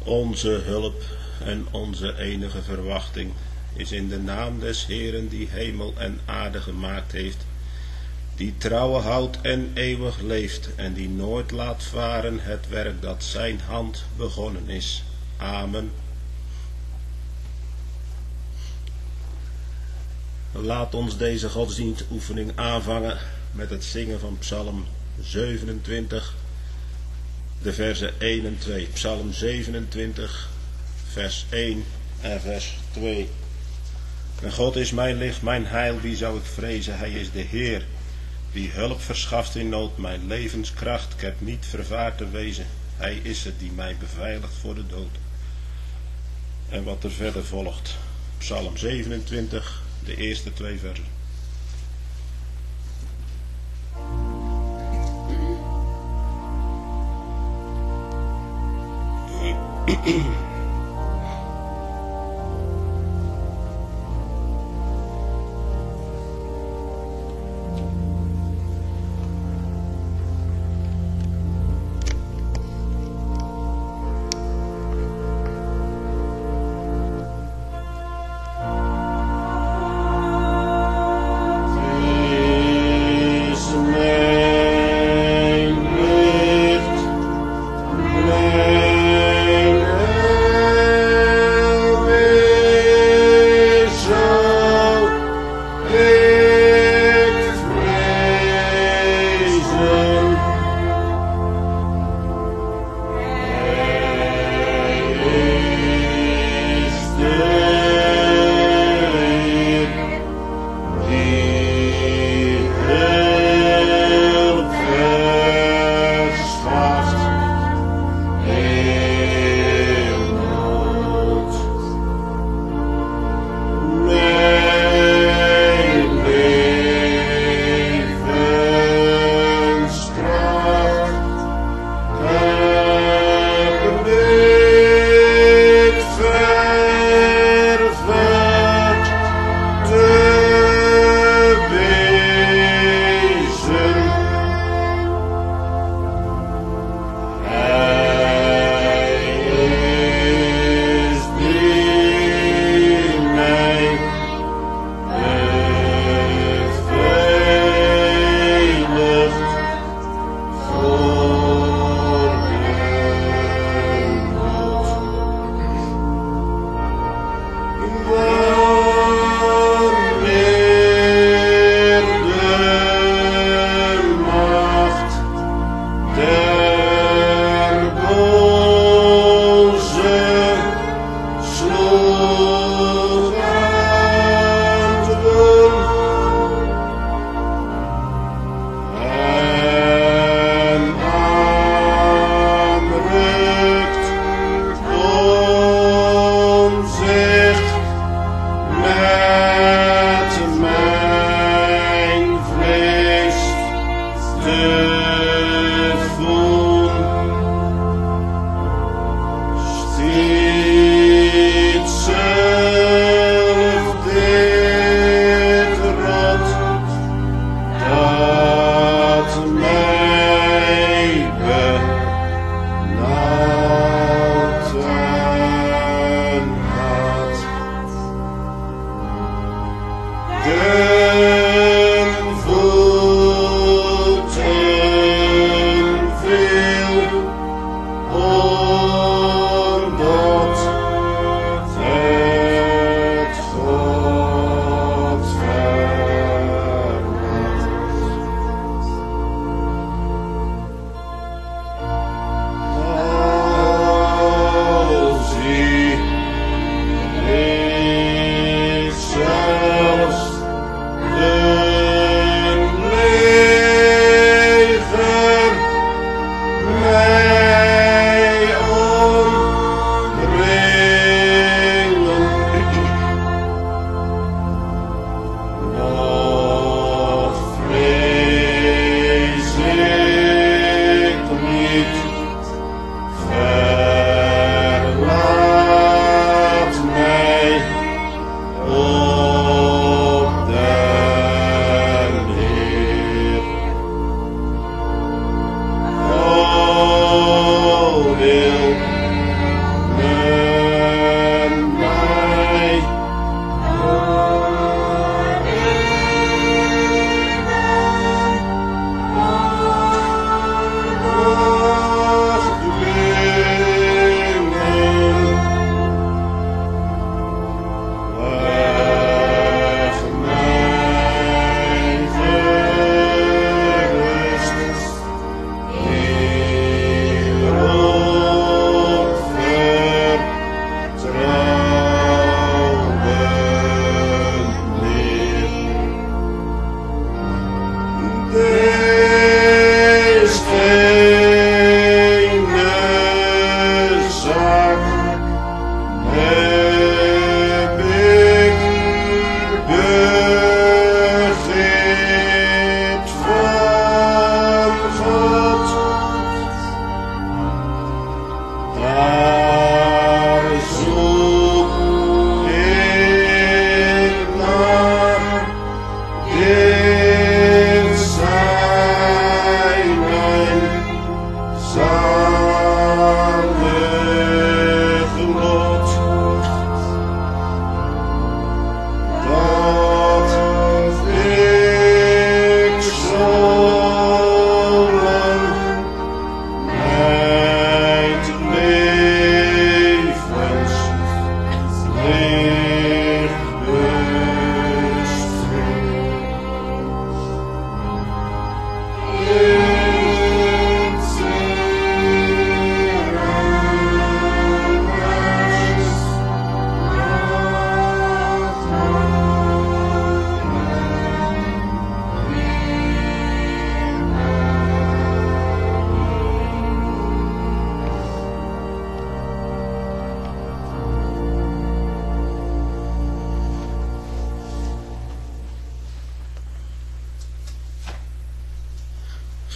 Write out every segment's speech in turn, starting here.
Onze hulp en onze enige verwachting is in de naam des Heeren die hemel en aarde gemaakt heeft, die trouwe houdt en eeuwig leeft en die nooit laat varen het werk dat zijn hand begonnen is. Amen. Laat ons deze godsdienstoefening aanvangen met het zingen van Psalm 27, de versen 1 en 2. Psalm 27, vers 1 en vers 2. En God is mijn licht, mijn heil, wie zou ik vrezen? Hij is de Heer, die hulp verschaft in nood, mijn levenskracht. Ik heb niet vervaard te wezen. Hij is het die mij beveiligt voor de dood. En wat er verder volgt. Psalm 27, de eerste 2 versen.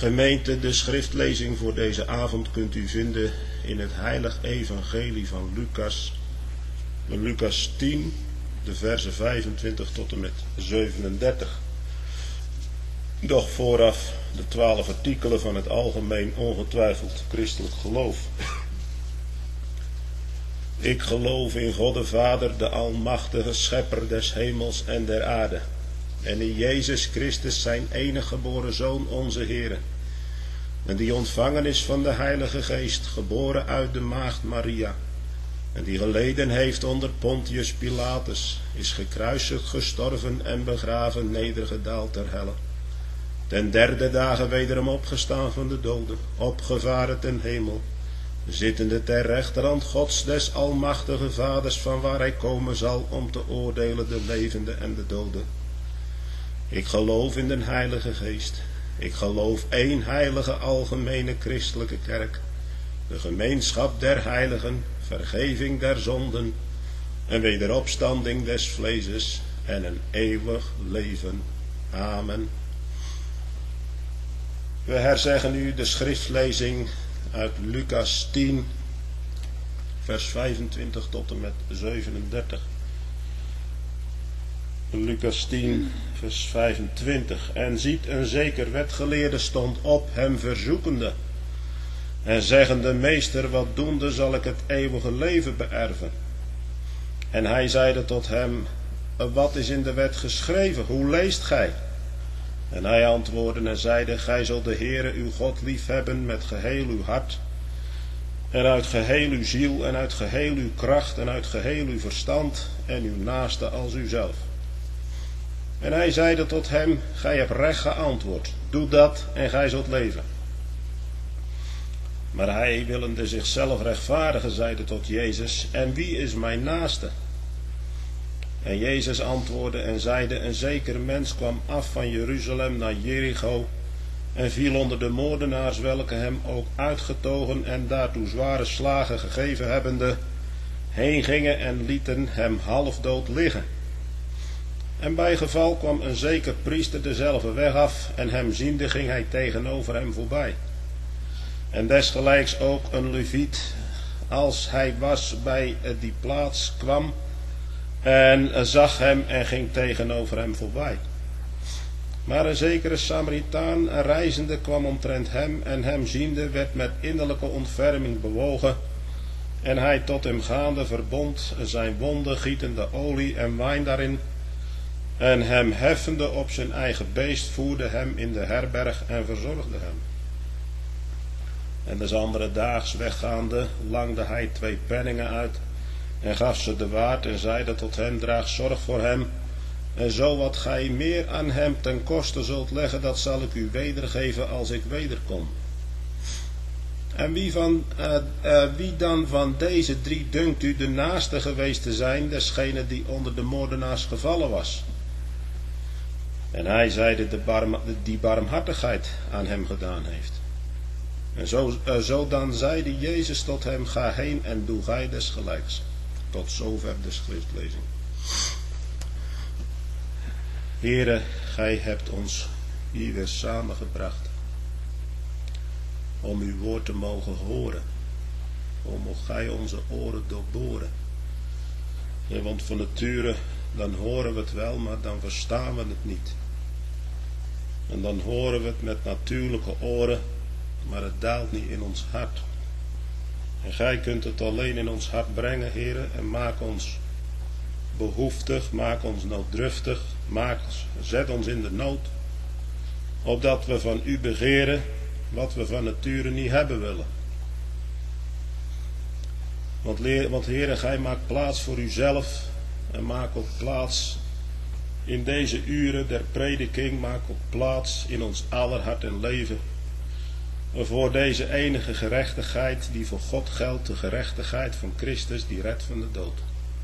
Gemeente, de schriftlezing voor deze avond kunt u vinden in het heilig evangelie van Lucas. Lucas 10, de versen 25 tot en met 37. Doch vooraf de 12 artikelen van het algemeen ongetwijfeld christelijk geloof. Ik geloof in God de Vader, de almachtige schepper des hemels en der aarde. En in Jezus Christus zijn enige geboren Zoon, onze Heere. En die ontvangen is van de Heilige Geest, geboren uit de maagd Maria. En die geleden heeft onder Pontius Pilatus, is gekruisigd, gestorven en begraven, nedergedaald ter helle. Ten derde dagen wederom opgestaan van de doden, opgevaren ten hemel, zittende ter rechterhand Gods des almachtige Vaders, van waar hij komen zal om te oordelen de levenden en de doden. Ik geloof in de Heilige Geest. Ik geloof één heilige algemene christelijke kerk, de gemeenschap der heiligen, vergeving der zonden, een wederopstanding des vleeses en een eeuwig leven. Amen. We herzeggen nu de schriftlezing uit Lucas 10, vers 25 tot en met 37. Lucas 10, vers 25. En ziet, een zeker wetgeleerde stond op, hem verzoekende, en zeggende: Meester, wat doende zal ik het eeuwige leven beërven? En hij zeide tot hem: Wat is in de wet geschreven? Hoe leest gij? En hij antwoordde en zeide: Gij zult de Heere uw God liefhebben met geheel uw hart, en uit geheel uw ziel, en uit geheel uw kracht, en uit geheel uw verstand, en uw naaste als uzelf. En hij zeide tot hem: Gij hebt recht geantwoord, doe dat en gij zult leven. Maar hij, willende zichzelf rechtvaardigen, zeide tot Jezus: En wie is mijn naaste? En Jezus antwoordde en zeide: Een zeker mens kwam af van Jeruzalem naar Jericho, en viel onder de moordenaars, welke hem ook uitgetogen en daartoe zware slagen gegeven hebbende, heen gingen en lieten hem halfdood liggen. En bij geval kwam een zeker priester dezelfde weg af, en hem ziende ging hij tegenover hem voorbij. En desgelijks ook een leviet, als hij was bij die plaats, kwam en zag hem en ging tegenover hem voorbij. Maar een zekere Samaritaan, een reizende, kwam omtrent hem, en hem ziende werd met innerlijke ontferming bewogen, en hij tot hem gaande verbond zijn wonden, gietende olie en wijn daarin, en hem heffende op zijn eigen beest, voerde hem in de herberg en verzorgde hem. En des andere daags weggaande langde hij 2 penningen uit en gaf ze de waard en zeide tot hem: Draag zorg voor hem, en zo wat gij meer aan hem ten koste zult leggen, dat zal ik u wedergeven als ik wederkom. En wie dan van deze 3 dunkt u de naaste geweest te zijn desgene die onder de moordenaars gevallen was? En hij zeide: die barmhartigheid aan hem gedaan heeft. En zo dan zeide Jezus tot hem: Ga heen en doe gij desgelijks. Tot zover de schriftlezing. Heere, gij hebt ons hier weer samengebracht om uw woord te mogen horen. Mocht gij onze oren doorboren. Ja, want van nature dan horen we het wel, maar dan verstaan we het niet. En dan horen we het met natuurlijke oren, maar het daalt niet in ons hart. En gij kunt het alleen in ons hart brengen, Heere, en maak ons behoeftig, maak ons nooddruftig, zet ons in de nood, opdat we van u begeren wat we van nature niet hebben willen. Want Heere, gij maakt plaats voor uzelf, en maak ook plaats in deze uren der prediking, maak ook plaats in ons aller hart en leven, voor deze enige gerechtigheid die voor God geldt, de gerechtigheid van Christus die redt van de dood.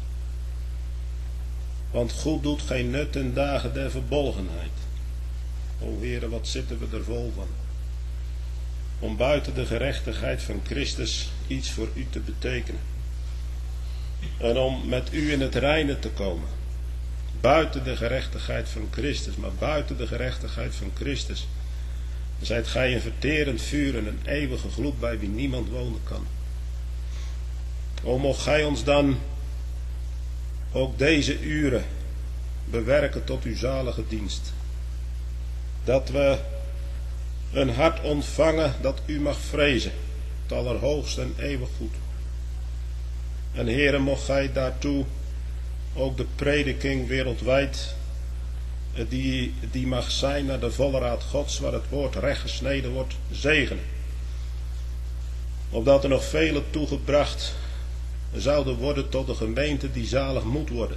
Want goed doet geen nut in dagen der verbolgenheid. O Heere, wat zitten we er vol van, om buiten de gerechtigheid van Christus iets voor u te betekenen. En om met u in het reine te komen. Buiten de gerechtigheid van Christus, maar buiten de gerechtigheid van Christus Zijt gij een verterend vuur en een eeuwige gloed bij wie niemand wonen kan. O, mocht gij ons dan ook deze uren bewerken tot uw zalige dienst. Dat we een hart ontvangen dat u mag vrezen, het allerhoogst en eeuwig goed. En Heere, mocht gij daartoe ook de prediking wereldwijd, die mag zijn naar de volle raad Gods, waar het woord recht gesneden wordt, zegenen. Opdat er nog vele toegebracht zouden worden tot de gemeente die zalig moet worden.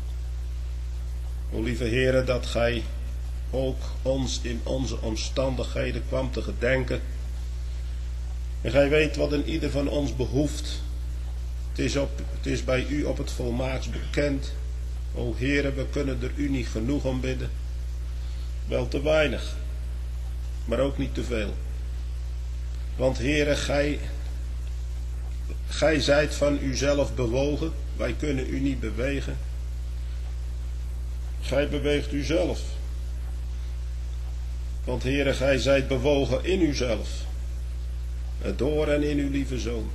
O lieve Heere, dat gij ook ons in onze omstandigheden kwam te gedenken. En gij weet wat in ieder van ons behoeft. Het is bij u op het volmaakst bekend. O Heere, we kunnen er u niet genoeg om bidden. Wel te weinig, maar ook niet te veel. Want Heere, gij zijt van uzelf bewogen. Wij kunnen u niet bewegen. Gij beweegt uzelf. Want Heere, gij zijt bewogen in uzelf. Door en in uw lieve Zoon.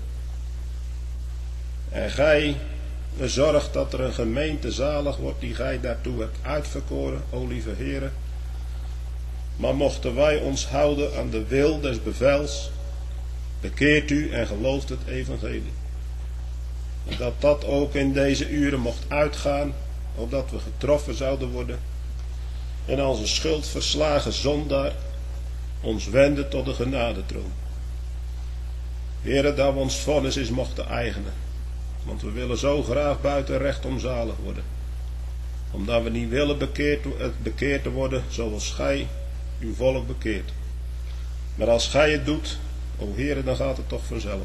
En gij zorgt dat er een gemeente zalig wordt die gij daartoe hebt uitverkoren, o lieve Heere. Maar mochten wij ons houden aan de wil des bevels, bekeert u en gelooft het evangelie. En dat ook in deze uren mocht uitgaan, opdat we getroffen zouden worden en als een schuldverslagen zondaar ons wenden tot de genadetroon. Heere, dat we ons vonnis is mochten eigenen, want we willen zo graag buiten recht omzalig worden, omdat we niet willen bekeerd te worden zoals gij uw volk bekeert. Maar als gij het doet, o Heere, dan gaat het toch vanzelf.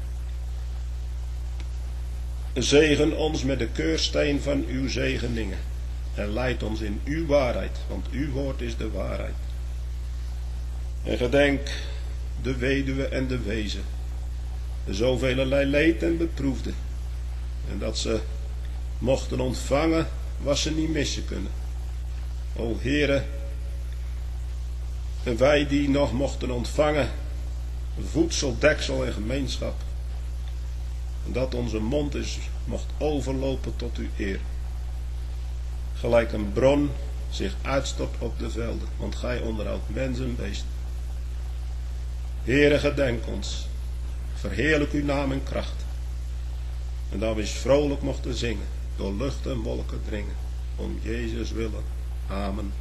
Zegen ons met de keursteen van uw zegeningen en leid ons in uw waarheid, want uw woord is de waarheid. En gedenk de weduwe en de wezen, de zoveelelei leed en beproefde, en dat ze mochten ontvangen wat ze niet missen kunnen. O Heere, en wij die nog mochten ontvangen voedsel, deksel en gemeenschap, en dat onze mond mocht overlopen tot uw eer. Gelijk een bron zich uitstort op de velden, want gij onderhoudt mens en beest. Heere, gedenk ons, verheerlijk uw naam en kracht, en dat we eens vrolijk mochten zingen, door lucht en wolken dringen, om Jezus willen. Amen.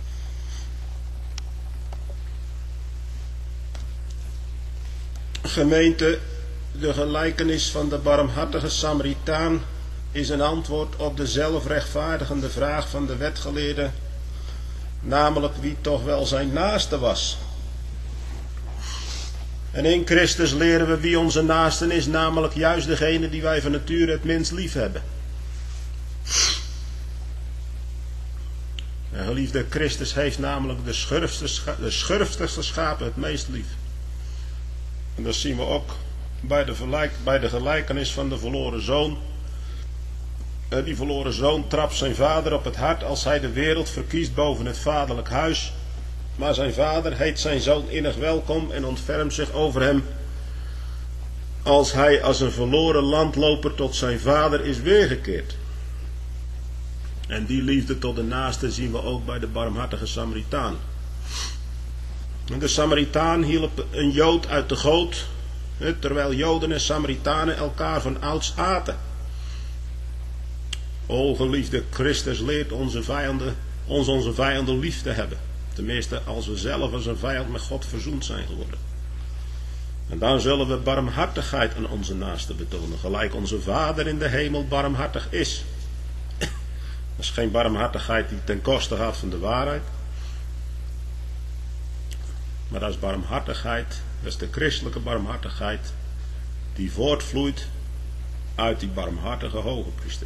Gemeente, de gelijkenis van de barmhartige Samaritaan is een antwoord op de zelfrechtvaardigende vraag van de wetgeleerde, namelijk wie toch wel zijn naaste was. En in Christus leren we wie onze naasten is, namelijk juist degene die wij van nature het minst lief hebben. En geliefde, Christus heeft namelijk de schurftigste schapen het meest lief. En dat zien we ook bij de gelijkenis van de verloren zoon. Die verloren zoon trapt zijn vader op het hart als hij de wereld verkiest boven het vaderlijk huis. Maar zijn vader heet zijn zoon innig welkom en ontfermt zich over hem, als hij als een verloren landloper tot zijn vader is weergekeerd. En die liefde tot de naaste zien we ook bij de barmhartige Samaritaan. De Samaritaan hielp een Jood uit de goot, terwijl Joden en Samaritanen elkaar van ouds aten. O geliefde, Christus leert onze vijanden lief te hebben. Tenminste, als we zelf als een vijand met God verzoend zijn geworden. En dan zullen we barmhartigheid aan onze naasten betonen, gelijk onze Vader in de hemel barmhartig is. Dat is geen barmhartigheid die ten koste gaat van de waarheid. Maar dat is barmhartigheid, dat is de christelijke barmhartigheid, die voortvloeit uit die barmhartige hoge priester.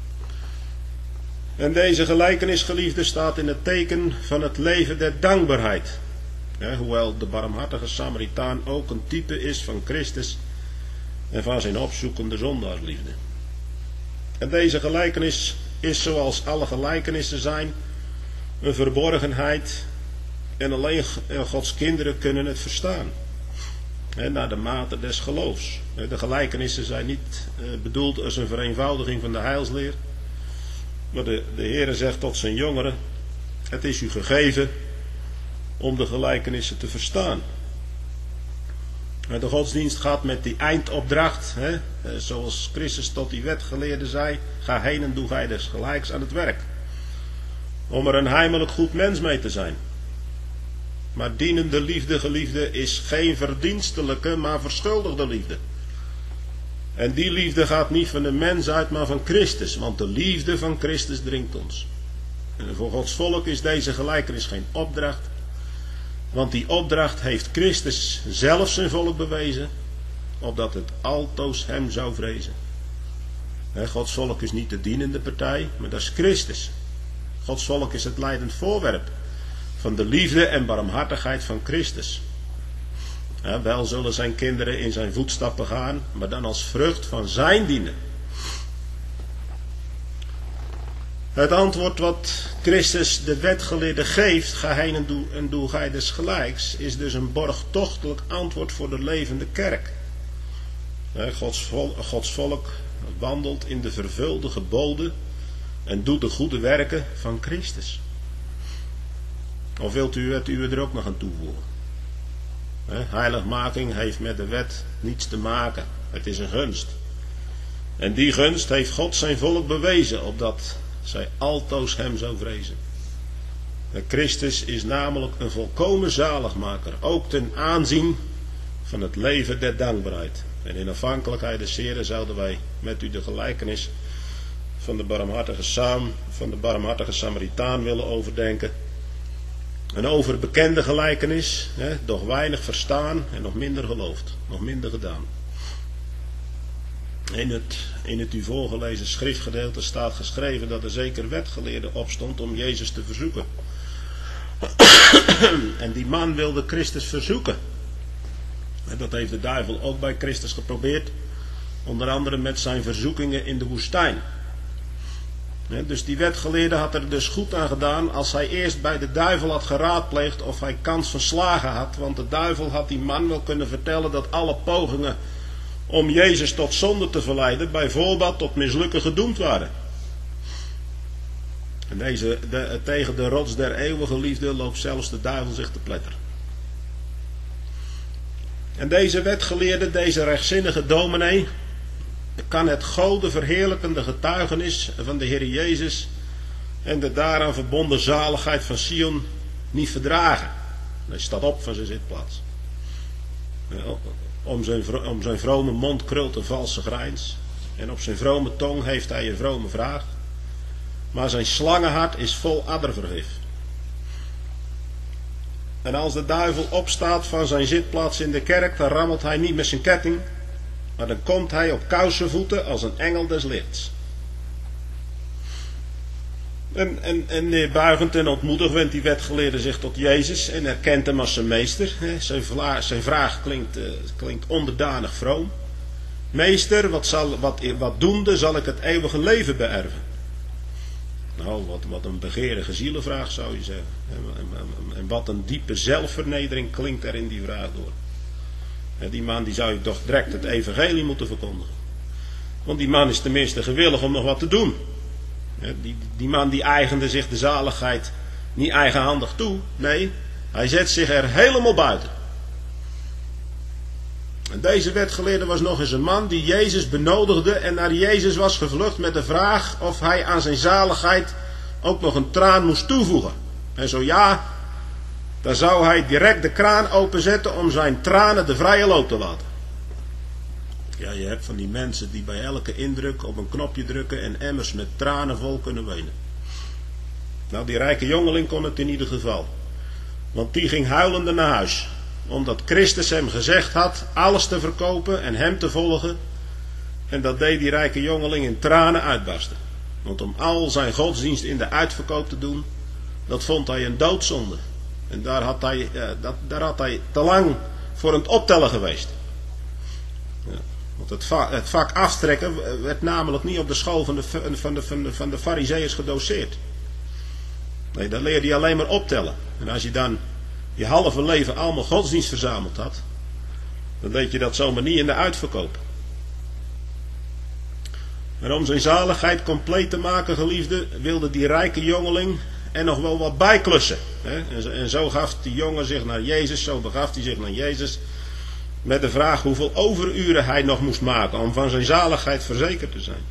En deze gelijkenis, geliefde, staat in het teken van het leven der dankbaarheid. Hoewel de barmhartige Samaritaan ook een type is van Christus en van zijn opzoekende zondaarsliefde. En deze gelijkenis is, zoals alle gelijkenissen zijn, een verborgenheid En alleen Gods kinderen kunnen het verstaan. Naar de mate des geloofs. De gelijkenissen zijn niet bedoeld als een vereenvoudiging van de heilsleer. Maar de Heere zegt tot zijn jongeren: het is u gegeven om de gelijkenissen te verstaan. De godsdienst gaat met die eindopdracht, zoals Christus tot die wetgeleerde zei: ga heen en doe gij desgelijks aan het werk. Om er een heimelijk goed mens mee te zijn. Maar dienende liefde, geliefde, is geen verdienstelijke, maar verschuldigde liefde. En die liefde gaat niet van de mens uit, maar van Christus. Want de liefde van Christus dringt ons. En voor Gods volk is deze gelijkenis geen opdracht. Want die opdracht heeft Christus zelf zijn volk bewezen, opdat het altoos hem zou vrezen. Gods volk is niet de dienende partij, maar dat is Christus. Gods volk is het leidend voorwerp van de liefde en barmhartigheid van Christus. Wel zullen zijn kinderen in zijn voetstappen gaan, maar dan als vrucht van zijn dienen. Het antwoord wat Christus de wetgeleerde geeft, ga heen en doe gij desgelijks, is dus een borgtochtelijk antwoord voor de levende kerk. Gods volk wandelt in de vervulde geboden en doet de goede werken van Christus. Of wilt u het uwe er ook nog aan toevoegen? Heiligmaking heeft met de wet niets te maken. Het is een gunst. En die gunst heeft God zijn volk bewezen, opdat zij altoos hem zou vrezen. Christus is namelijk een volkomen zaligmaker, ook ten aanzien van het leven der dankbaarheid. En in afhankelijkheid des Heren zouden wij met u de gelijkenis van de barmhartige Samaritaan willen overdenken. Een overbekende gelijkenis, doch weinig verstaan en nog minder geloofd, nog minder gedaan. In het u voorgelezen schriftgedeelte staat geschreven dat er zeker wetgeleerde opstond om Jezus te verzoeken. En die man wilde Christus verzoeken. En dat heeft de duivel ook bij Christus geprobeerd, onder andere met zijn verzoekingen in de woestijn. Dus die wetgeleerde had er dus goed aan gedaan als hij eerst bij de duivel had geraadpleegd of hij kans van slagen had. Want de duivel had die man wel kunnen vertellen dat alle pogingen om Jezus tot zonde te verleiden bij voorbaat tot mislukken gedoemd waren. En tegen de rots der eeuwige liefde loopt zelfs de duivel zich te pletteren. En deze wetgeleerde, deze rechtzinnige dominee, kan het gode verheerlijkende getuigenis van de Heer Jezus en de daaraan verbonden zaligheid van Sion niet verdragen. Hij staat op van zijn zitplaats. Om zijn vrome mond krult een valse grijns. En op zijn vrome tong heeft hij een vrome vraag. Maar zijn slangenhart is vol addervergif. En als de duivel opstaat van zijn zitplaats in de kerk, dan rammelt hij niet met zijn ketting, maar dan komt hij op kousenvoeten als een engel des lichts. En neerbuigend en ontmoedigd wendt die wetgeleerde zich tot Jezus en erkent hem als zijn meester. Zijn vraag klinkt onderdanig vroom. Meester, wat doende zal ik het eeuwige leven beërven? Nou, wat een begeerige zielenvraag zou je zeggen. En wat een diepe zelfvernedering klinkt er in die vraag door. Die man die zou je toch direct het evangelie moeten verkondigen. Want die man is tenminste gewillig om nog wat te doen. Die man die eigende zich de zaligheid niet eigenhandig toe. Nee, hij zet zich er helemaal buiten. En deze wetgeleerde was nog eens een man die Jezus benodigde en naar Jezus was gevlucht met de vraag of hij aan zijn zaligheid ook nog een traan moest toevoegen. En zo ja, dan zou hij direct de kraan openzetten om zijn tranen de vrije loop te laten. Ja, je hebt van die mensen die bij elke indruk op een knopje drukken en emmers met tranen vol kunnen wenen. Nou, die rijke jongeling kon het in ieder geval. Want die ging huilende naar huis. Omdat Christus hem gezegd had alles te verkopen en hem te volgen. En dat deed die rijke jongeling in tranen uitbarsten. Want om al zijn godsdienst in de uitverkoop te doen, dat vond hij een doodzonde. En daar had hij te lang voor aan het optellen geweest. Ja, want het vak aftrekken werd namelijk niet op de school van de farizeeërs gedoseerd. Nee, daar leerde je alleen maar optellen. En als je dan je halve leven allemaal godsdienst verzameld had, dan deed je dat zomaar niet in de uitverkoop. Maar om zijn zaligheid compleet te maken, geliefde, wilde die rijke jongeling er nog wel wat bijklussen. En zo gaf die jongen zich naar Jezus, zo begaf hij zich naar Jezus, met de vraag hoeveel overuren hij nog moest maken om van zijn zaligheid verzekerd te zijn.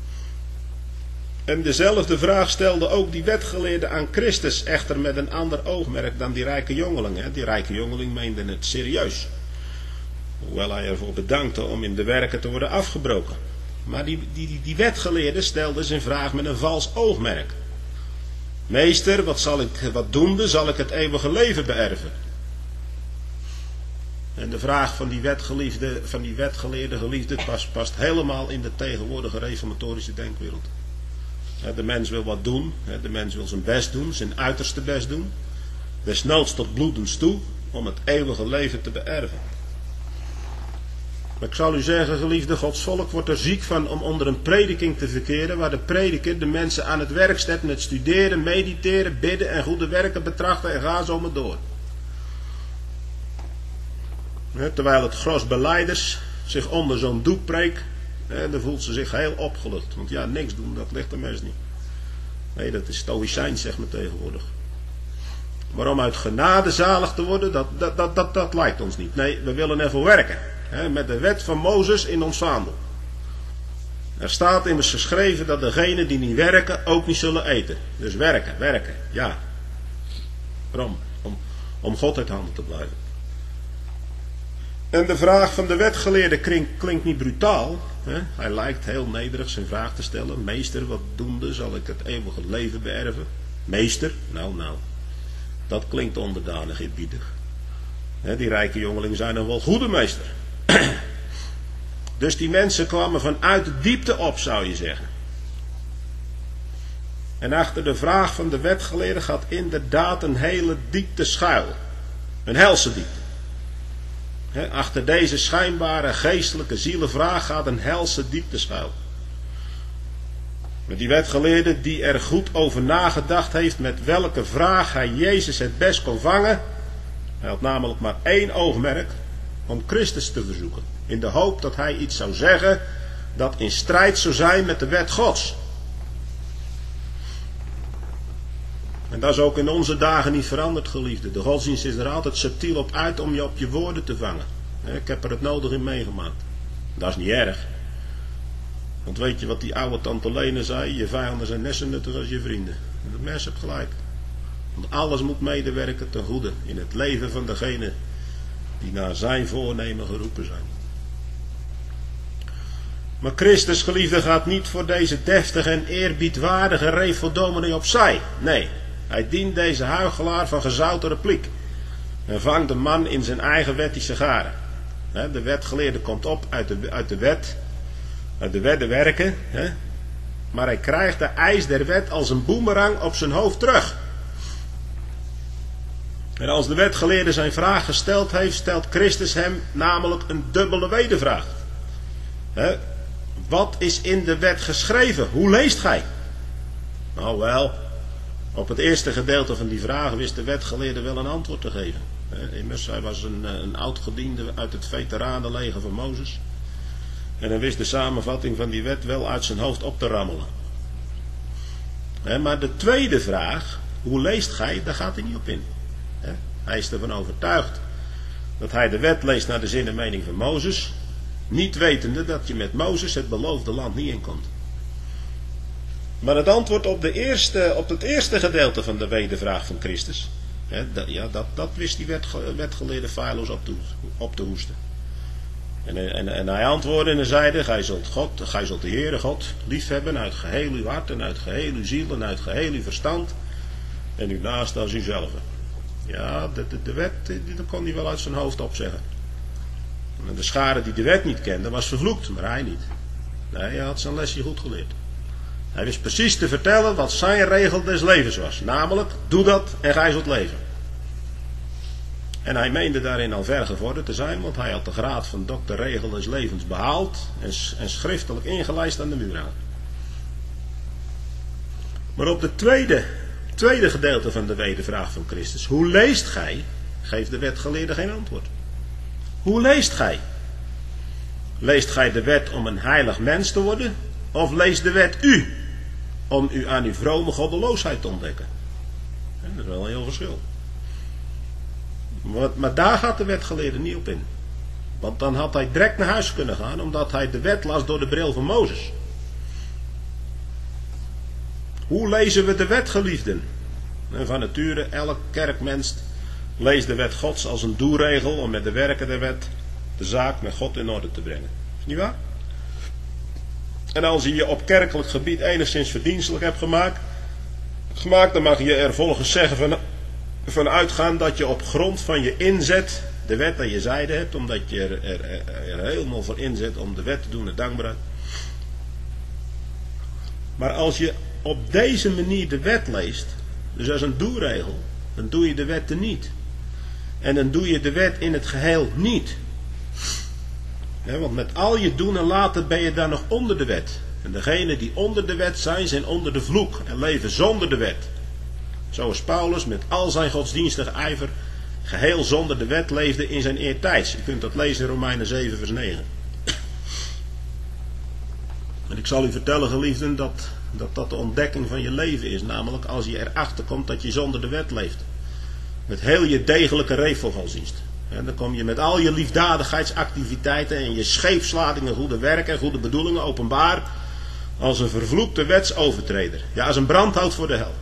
En dezelfde vraag stelde ook die wetgeleerde aan Christus, echter met een ander oogmerk dan die rijke jongeling. Die rijke jongeling meende het serieus, hoewel hij ervoor bedankte om in de werken te worden afgebroken. Maar die wetgeleerde stelde zijn vraag met een vals oogmerk. Meester, wat doende zal ik het eeuwige leven beërven? En de vraag van die wetgeleerde geliefde past helemaal in de tegenwoordige reformatorische denkwereld. De mens wil wat doen, de mens wil zijn best doen, zijn uiterste best doen, desnoods tot bloedens toe, om het eeuwige leven te beërven. Maar ik zal u zeggen, geliefde, Gods volk wordt er ziek van om onder een prediking te verkeren, waar de prediker de mensen aan het werk zet met studeren, mediteren, bidden en goede werken betrachten en ga zo maar door. Terwijl het gros belijders zich onder zo'n doekpreek, dan voelt ze zich heel opgelucht. Want ja, niks doen, dat ligt de mens niet. Nee, dat is stoïcijns, zeg maar tegenwoordig. Maar om uit genade zalig te worden, dat lijkt ons niet. Nee, we willen ervoor werken. Met de wet van Mozes in ons vaandel. Er staat immers geschreven dat degenen die niet werken ook niet zullen eten. Dus werken, ja. Waarom? Om God uit handen te blijven. En de vraag van de wetgeleerde klinkt niet brutaal. Hij lijkt heel nederig zijn vraag te stellen. Meester, wat doende zal ik het eeuwige leven beërven? Meester, nou. Dat klinkt onderdanig eerbiedig. Die rijke jongelingen zijn dan wel goede meester. Dus die mensen kwamen vanuit de diepte op, zou je zeggen. En achter de vraag van de wetgeleerde gaat inderdaad een hele diepte schuil. Een helse diepte. Achter deze schijnbare geestelijke zielenvraag gaat een helse diepte schuil. Maar die wetgeleerde die er goed over nagedacht heeft met welke vraag hij Jezus het best kon vangen. Hij had namelijk maar één oogmerk, om Christus te verzoeken. In de hoop dat hij iets zou zeggen dat in strijd zou zijn met de wet Gods. En dat is ook in onze dagen niet veranderd, geliefde. De godsdienst is er altijd subtiel op uit om je op je woorden te vangen. Ik heb er het nodig in meegemaakt. Dat is niet erg. Want weet je wat die oude tante Lene zei? Je vijanden zijn net zo nuttig als je vrienden. En dat mens hebt gelijk. Want alles moet medewerken ten goede in het leven van degene die naar zijn voornemen geroepen zijn. Maar Christus, geliefde, gaat niet voor deze deftige en eerbiedwaardige reefdominee opzij. Nee, hij dient deze huichelaar van gezouten repliek. En vangt de man in zijn eigen wettische garen. De wetgeleerde komt op uit de wet de werken. Maar hij krijgt de eis der wet als een boemerang op zijn hoofd terug. En als de wetgeleerde zijn vraag gesteld heeft, stelt Christus hem namelijk een dubbele wedervraag. Wat is in de wet geschreven? Hoe leest gij? Nou wel, op het eerste gedeelte van die vraag wist de wetgeleerde wel een antwoord te geven. Immers, hij was een oud-gediende uit het veteranenleger van Mozes. En hij wist de samenvatting van die wet wel uit zijn hoofd op te rammelen. Maar de tweede vraag, hoe leest gij, daar gaat hij niet op in. Hij is ervan overtuigd dat hij de wet leest naar de zin en mening van Mozes, niet wetende dat je met Mozes het beloofde land niet inkomt. Maar het antwoord op het eerste gedeelte van de wedervraag van Christus, dat wist die wetgeleerde feilloos op te hoesten. En hij antwoordde en zeide, gij zult de Heere God liefhebben uit geheel uw hart en uit geheel uw ziel en uit geheel uw verstand en uw naaste als uzelf. Ja, de wet, dat kon hij wel uit zijn hoofd opzeggen. En de schare die de wet niet kende was vervloekt, maar hij niet. Nee, hij had zijn lesje goed geleerd. Hij wist precies te vertellen wat zijn regel des levens was. Namelijk, doe dat en gij zult leven. En hij meende daarin al ver gevorderd te zijn, want hij had de graad van dokter regel des levens behaald en schriftelijk ingelijst aan de muur aan. Maar op het tweede gedeelte van de wedervraag van Christus, hoe leest gij? geeft de wetgeleerde geen antwoord. Hoe leest gij? Leest gij de wet om een heilig mens te worden? Of leest de wet u om u aan uw vrome goddeloosheid te ontdekken? Dat is wel een heel verschil. Maar daar gaat de wetgeleerde niet op in. Want dan had hij direct naar huis kunnen gaan, omdat hij de wet las door de bril van Mozes. Hoe lezen we de wet, geliefden? En van nature, elk kerkmens leest de wet Gods als een doelregel om met de werken der wet de zaak met God in orde te brengen. Is niet waar? En als je je op kerkelijk gebied enigszins verdienstelijk hebt gemaakt, dan mag je er volgens zeggen van uitgaan dat je op grond van je inzet de wet aan je zijde hebt, omdat je er helemaal voor inzet om de wet te doen en dankbaarheid. Maar als je op deze manier de wet leest, dus als een doelregel, dan doe je de wet niet. En dan doe je de wet in het geheel niet. Want met al je doen en laten ben je dan nog onder de wet. En degenen die onder de wet zijn onder de vloek en leven zonder de wet. Zoals Paulus met al zijn godsdienstige ijver geheel zonder de wet leefde in zijn eertijds. Je kunt dat lezen in Romeinen 7 vers 9. En ik zal u vertellen, geliefden, dat de ontdekking van je leven is. Namelijk als je erachter komt dat je zonder de wet leeft. Met heel je degelijke reefvolgodsdienst. En dan kom je met al je liefdadigheidsactiviteiten en je scheepsladingen, goede werken en goede bedoelingen openbaar als een vervloekte wetsovertreder. Ja, als een brandhout voor de hel.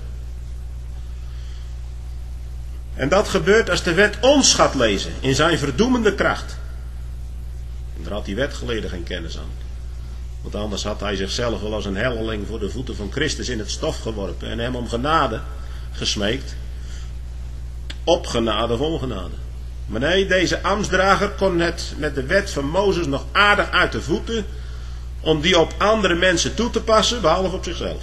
En dat gebeurt als de wet ons gaat lezen in zijn verdoemende kracht. En daar had die wetgeleerde geen kennis aan. Want anders had hij zichzelf wel als een helleling voor de voeten van Christus in het stof geworpen en hem om genade gesmeekt. Op genade of ongenade. Maar nee, deze ambtsdrager kon het met de wet van Mozes nog aardig uit de voeten om die op andere mensen toe te passen, behalve op zichzelf.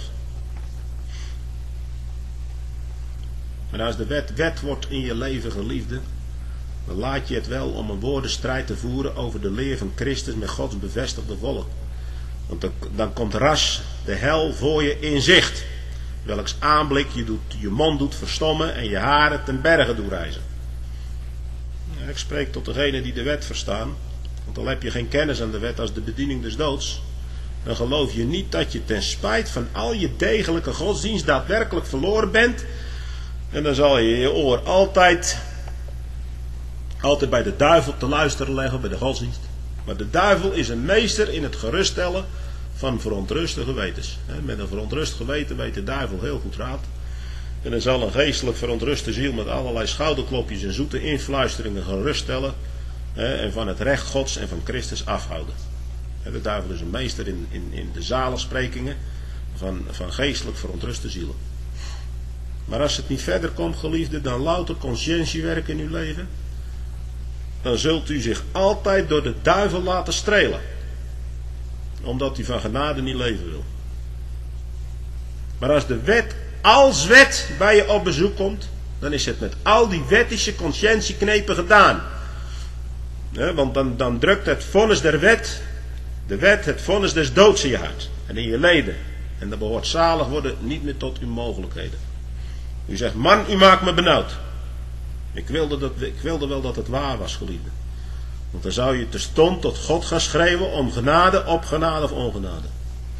Maar als de wet wordt in je leven, geliefde, dan laat je het wel om een woordenstrijd te voeren over de leer van Christus met Gods bevestigde volk. Want dan komt ras de hel voor je in zicht, welks aanblik je mond doet verstommen en je haren ten berge doet rijzen. Ja, ik spreek tot degenen die de wet verstaan, want al heb je geen kennis aan de wet als de bediening des doods, dan geloof je niet dat je ten spijt van al je degelijke godsdienst daadwerkelijk verloren bent. En dan zal je je oor altijd bij de duivel te luisteren leggen, bij de godsdienst. Maar de duivel is een meester in het geruststellen van verontruste gewetens. Met een verontrust geweten weet de duivel heel goed raad. En dan zal een geestelijk verontruste ziel met allerlei schouderklopjes en zoete influisteringen geruststellen. En van het recht Gods en van Christus afhouden. De duivel is een meester in de zalensprekingen van geestelijk verontruste zielen. Maar als het niet verder komt, geliefde, dan louter conscientiewerk in uw leven, dan zult u zich altijd door de duivel laten strelen. Omdat u van genade niet leven wil. Maar als de wet als wet bij je op bezoek komt, dan is het met al die wettische conscientieknepen gedaan. Want dan drukt het vonnis der wet, de wet het vonnis des doods in je hart en in je leden. En dan behoort zalig worden niet meer tot uw mogelijkheden. U zegt, man, u maakt me benauwd. Ik wilde wel dat het waar was, geliefde. Want dan zou je terstond tot God gaan schreeuwen om genade, op genade of ongenade.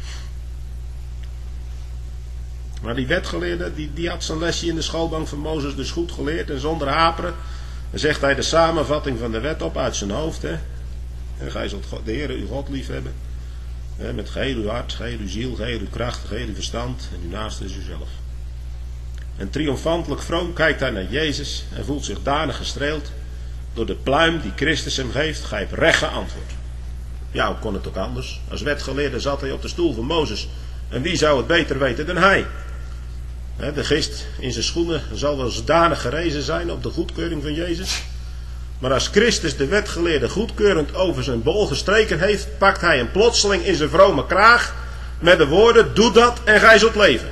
Maar die wetgeleerde, die had zijn lesje in de schoolbank van Mozes dus goed geleerd. En zonder haperen, dan zegt hij de samenvatting van de wet op uit zijn hoofd. En gij zult de Heere uw God lief hebben. Met geheel uw hart, geheel uw ziel, geheel uw kracht, geheel uw verstand. En uw naaste is uzelf. En triomfantelijk vroom kijkt hij naar Jezus en voelt zich danig gestreeld door de pluim die Christus hem geeft. Gij hebt recht geantwoord. Ja, hoe kon het ook anders? Als wetgeleerde zat hij op de stoel van Mozes. En wie zou het beter weten dan hij? De gist in zijn schoenen zal wel zodanig gerezen zijn op de goedkeuring van Jezus. Maar als Christus de wetgeleerde goedkeurend over zijn bol gestreken heeft, pakt hij hem plotseling in zijn vrome kraag met de woorden, doe dat en gij zult leven.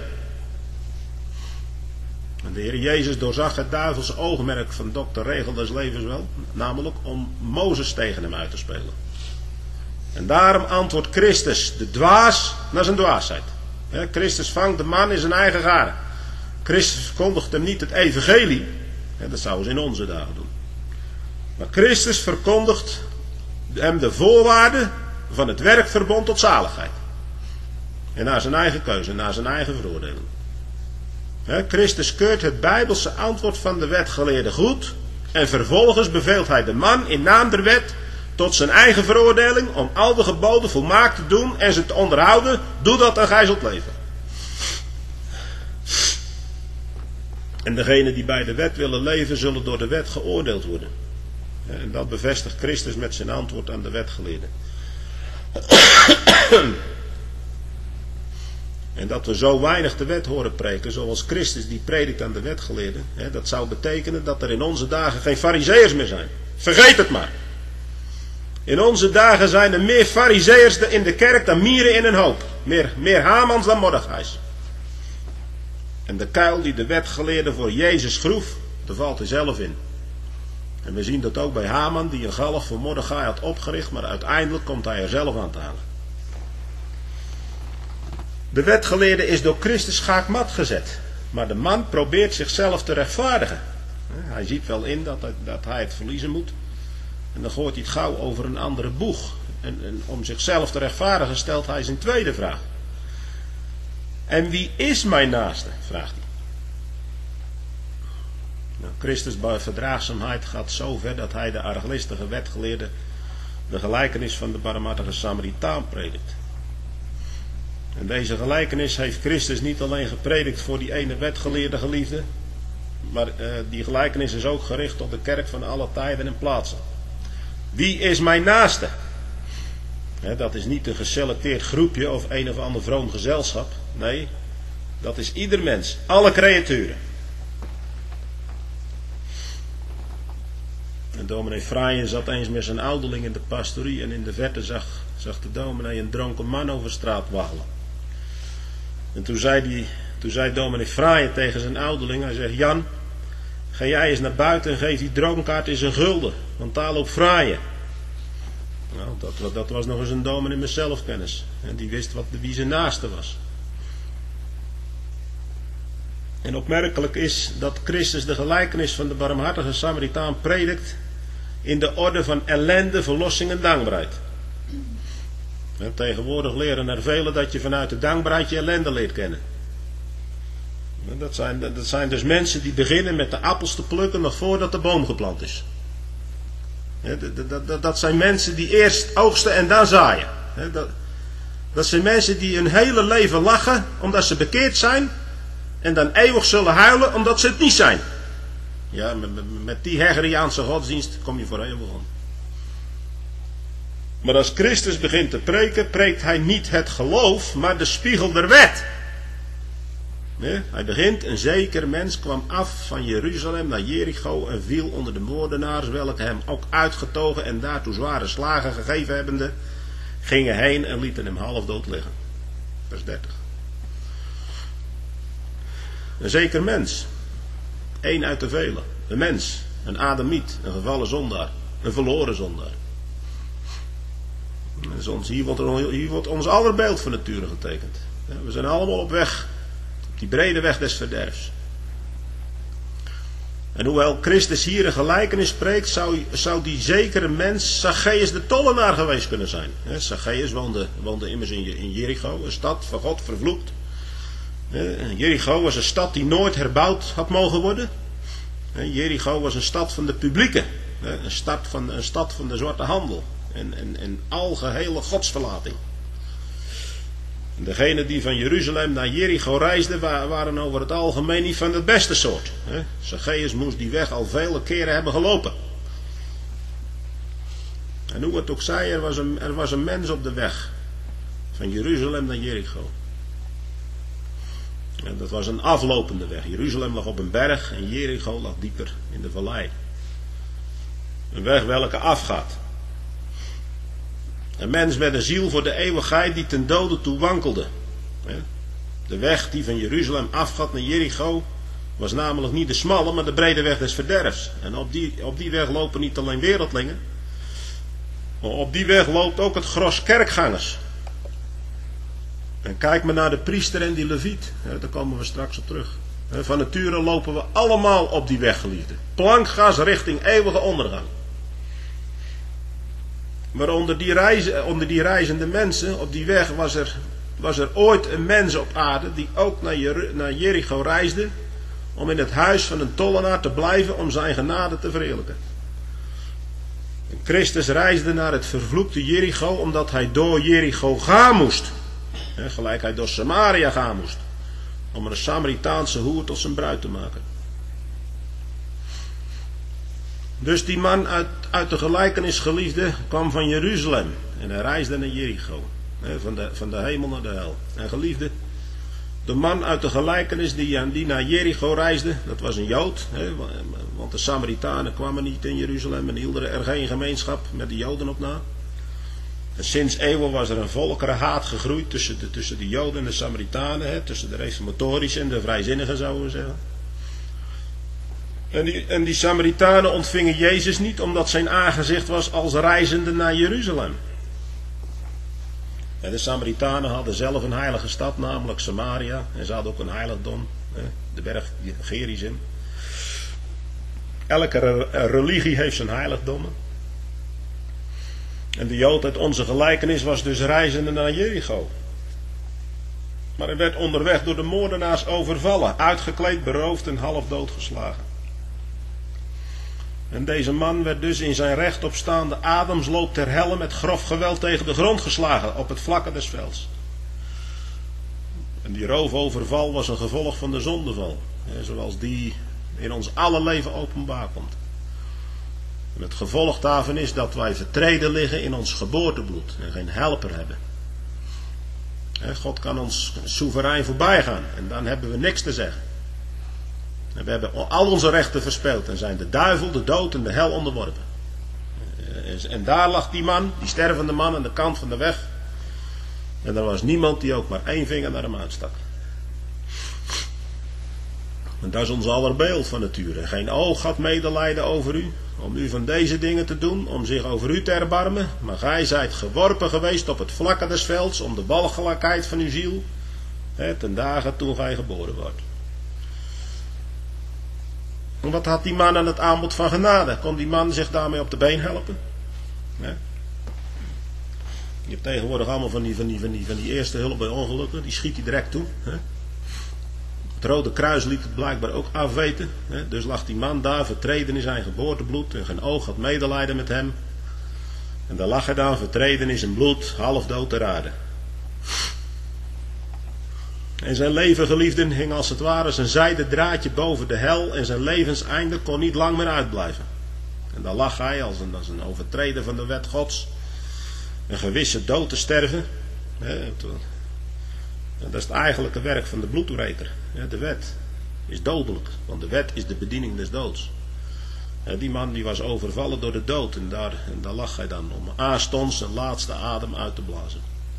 En de Heer Jezus doorzag het duivelse oogmerk van Dr. Regel des levens wel, namelijk om Mozes tegen hem uit te spelen. En daarom antwoordt Christus de dwaas naar zijn dwaasheid. Christus vangt de man in zijn eigen garen. Christus verkondigt hem niet het evangelie. Dat zouden ze in onze dagen doen. Maar Christus verkondigt hem de voorwaarden van het werkverbond tot zaligheid. En naar zijn eigen keuze, naar zijn eigen veroordeling. Christus keurt het Bijbelse antwoord van de wetgeleerde goed. En vervolgens beveelt hij de man in naam der wet tot zijn eigen veroordeling om al de geboden volmaakt te doen en ze te onderhouden. Doe dat en gij zult leven. En degenen die bij de wet willen leven, zullen door de wet geoordeeld worden. En dat bevestigt Christus met zijn antwoord aan de wetgeleerden. En dat we zo weinig de wet horen preken, zoals Christus die predikt aan de wetgeleerden, dat zou betekenen dat er in onze dagen geen farizeeërs meer zijn. Vergeet het maar. In onze dagen zijn er meer farizeeërs in de kerk dan mieren in een hoop. Meer Hamans dan Mordechais. En de kuil die de wetgeleerde voor Jezus groef, daar valt hij zelf in. En we zien dat ook bij Haman, die een galg voor Mordechai had opgericht, maar uiteindelijk komt hij er zelf aan te halen. De wetgeleerde is door Christus schaakmat gezet, maar de man probeert zichzelf te rechtvaardigen. Hij ziet wel in dat hij het verliezen moet. En dan gooit hij het gauw over een andere boeg. En om zichzelf te rechtvaardigen stelt hij zijn tweede vraag. En wie is mijn naaste? Vraagt hij. Nou, Christus bij verdraagzaamheid gaat zo ver dat hij de arglistige wetgeleerde de gelijkenis van de barmhartige Samaritaan predikt. En deze gelijkenis heeft Christus niet alleen gepredikt voor die ene wetgeleerde geliefde, maar die gelijkenis is ook gericht tot de kerk van alle tijden en plaatsen. Wie is mijn naaste? Dat is niet een geselecteerd groepje of een of ander vroom gezelschap. Nee, dat is ieder mens, alle creaturen. En dominee Fraaien zat eens met zijn ouderling in de pastorie en in de verte zag de dominee een dronken man over straat waggelen. En toen zei dominee Fraaien tegen zijn ouderling, hij zegt: Jan, ga jij eens naar buiten en geef die dronkaard eens een gulden, want daar loopt Fraaien. Nou, dat was nog eens een dominee met zelfkennis. En die wist wie zijn naaste was. En opmerkelijk is dat Christus de gelijkenis van de barmhartige Samaritaan predikt in de orde van ellende, verlossing en dankbaarheid. En tegenwoordig leren er velen dat je vanuit de dankbaarheid je ellende leert kennen. En dat zijn dus mensen die beginnen met de appels te plukken nog voordat de boom geplant is. Dat zijn mensen die eerst oogsten en dan zaaien. Dat zijn mensen die hun hele leven lachen omdat ze bekeerd zijn en dan eeuwig zullen huilen omdat ze het niet zijn. Ja, met die Hegeriaanse godsdienst kom je voor eeuwig om. Maar als Christus begint te preken, preekt hij niet het geloof, maar de spiegel der wet. Nee, hij begint: een zeker mens kwam af van Jeruzalem naar Jericho en viel onder de moordenaars, welke hem ook uitgetogen en daartoe zware slagen gegeven hebbende, gingen heen en lieten hem half dood liggen. Vers 30. Een zeker mens. Eén uit de velen. Een mens. Een Adamiet. Een gevallen zondaar. Een verloren zondaar. Hier wordt ons aller beeld van nature getekend. We zijn allemaal op weg. Op die brede weg des verderfs. En hoewel Christus hier een gelijkenis spreekt, zou die zekere mens Zacchaeus de tollenaar geweest kunnen zijn. Zacchaeus woonde immers in Jericho, een stad van God vervloekt. Jericho was een stad die nooit herbouwd had mogen worden. Jericho was een stad van de publieke. Een stad van de zwarte handel. En algehele godsverlating. Degenen die van Jeruzalem naar Jericho reisden waren over het algemeen niet van het beste soort. Zacchaeus moest die weg al vele keren hebben gelopen. En hoe het ook zij, er was een mens op de weg. Van Jeruzalem naar Jericho. En dat was een aflopende weg. Jeruzalem lag op een berg en Jericho lag dieper in de vallei. Een weg welke afgaat. Een mens met een ziel voor de eeuwigheid die ten dode toe wankelde. De weg die van Jeruzalem afgaat naar Jericho was namelijk niet de smalle, maar de brede weg des verderfs. En op die weg lopen niet alleen wereldlingen, maar op die weg loopt ook het gros kerkgangers. En kijk maar naar de priester en die leviet. Daar komen we straks op terug. Van nature lopen we allemaal op die weg, geliefden. Plankgas richting eeuwige ondergang. Maar onder die reizende mensen op die weg was er ooit een mens op aarde die ook naar Jericho reisde om in het huis van een tollenaar te blijven om zijn genade te verheerlijken. Christus reisde naar het vervloekte Jericho omdat hij door Jericho gaan moest. Gelijk hij door Samaria gaan moest. Om een Samaritaanse hoer tot zijn bruid te maken. Dus die man uit de gelijkenis, geliefde, kwam van Jeruzalem. En hij reisde naar Jericho. Van de hemel naar de hel. En geliefde, de man uit de gelijkenis die naar Jericho reisde, dat was een Jood. Want de Samaritanen kwamen niet in Jeruzalem en hielden er geen gemeenschap met de Joden op na. En sinds eeuwen was er een volkerenhaat gegroeid tussen de Joden en de Samaritanen. Tussen de reformatorische en de vrijzinnigen, zouden we zeggen. En die Samaritanen ontvingen Jezus niet omdat zijn aangezicht was als reizende naar Jeruzalem. En de Samaritanen hadden zelf een heilige stad, namelijk Samaria. En ze hadden ook een heiligdom, de berg Gerizim. Elke religie heeft zijn heiligdommen. En de Jood uit onze gelijkenis was dus reizende naar Jericho. Maar hij werd onderweg door de moordenaars overvallen, uitgekleed, beroofd en half doodgeslagen. En deze man werd dus in zijn rechtopstaande ademsloop ter helle met grof geweld tegen de grond geslagen op het vlakke des velds. En die roofoverval was een gevolg van de zondeval, zoals die in ons alle leven openbaar komt. En het gevolg daarvan is dat wij vertreden liggen in ons geboortebloed en geen helper hebben. God kan ons soeverein voorbij gaan en dan hebben we niks te zeggen. En we hebben al onze rechten verspeeld en zijn de duivel, de dood en de hel onderworpen. En daar lag die man, die stervende man, aan de kant van de weg. En er was niemand die ook maar één vinger naar hem uitstak. En dat is ons aller beeld van nature. Geen oog had medelijden over u, om u van deze dingen te doen, om zich over u te erbarmen. Maar gij zijt geworpen geweest op het vlakke des velds, om de walgelijkheid van uw ziel, ten dagen toen gij geboren wordt. En wat had die man aan het aanbod van genade? Kon die man zich daarmee op de been helpen? Nee. Je hebt tegenwoordig allemaal van die eerste hulp bij ongelukken. Die schiet hij direct toe. Het Rode Kruis liet het blijkbaar ook afweten. Dus lag die man daar vertreden in zijn geboortebloed. En geen oog had medelijden met hem. En daar lag hij dan vertreden in zijn bloed, half dood ter aarde. En zijn leven, geliefden, hing als het ware zijn zijden draadje boven de hel. En zijn levenseinde kon niet lang meer uitblijven. En dan lag hij als een overtreder van de wet Gods. Een gewisse dood te sterven. En dat is het eigenlijke werk van de bloedreker. De wet is dodelijk. Want de wet is de bediening des doods. Die man die was overvallen door de dood. En daar lag hij dan om aanstonds zijn laatste adem uit te blazen.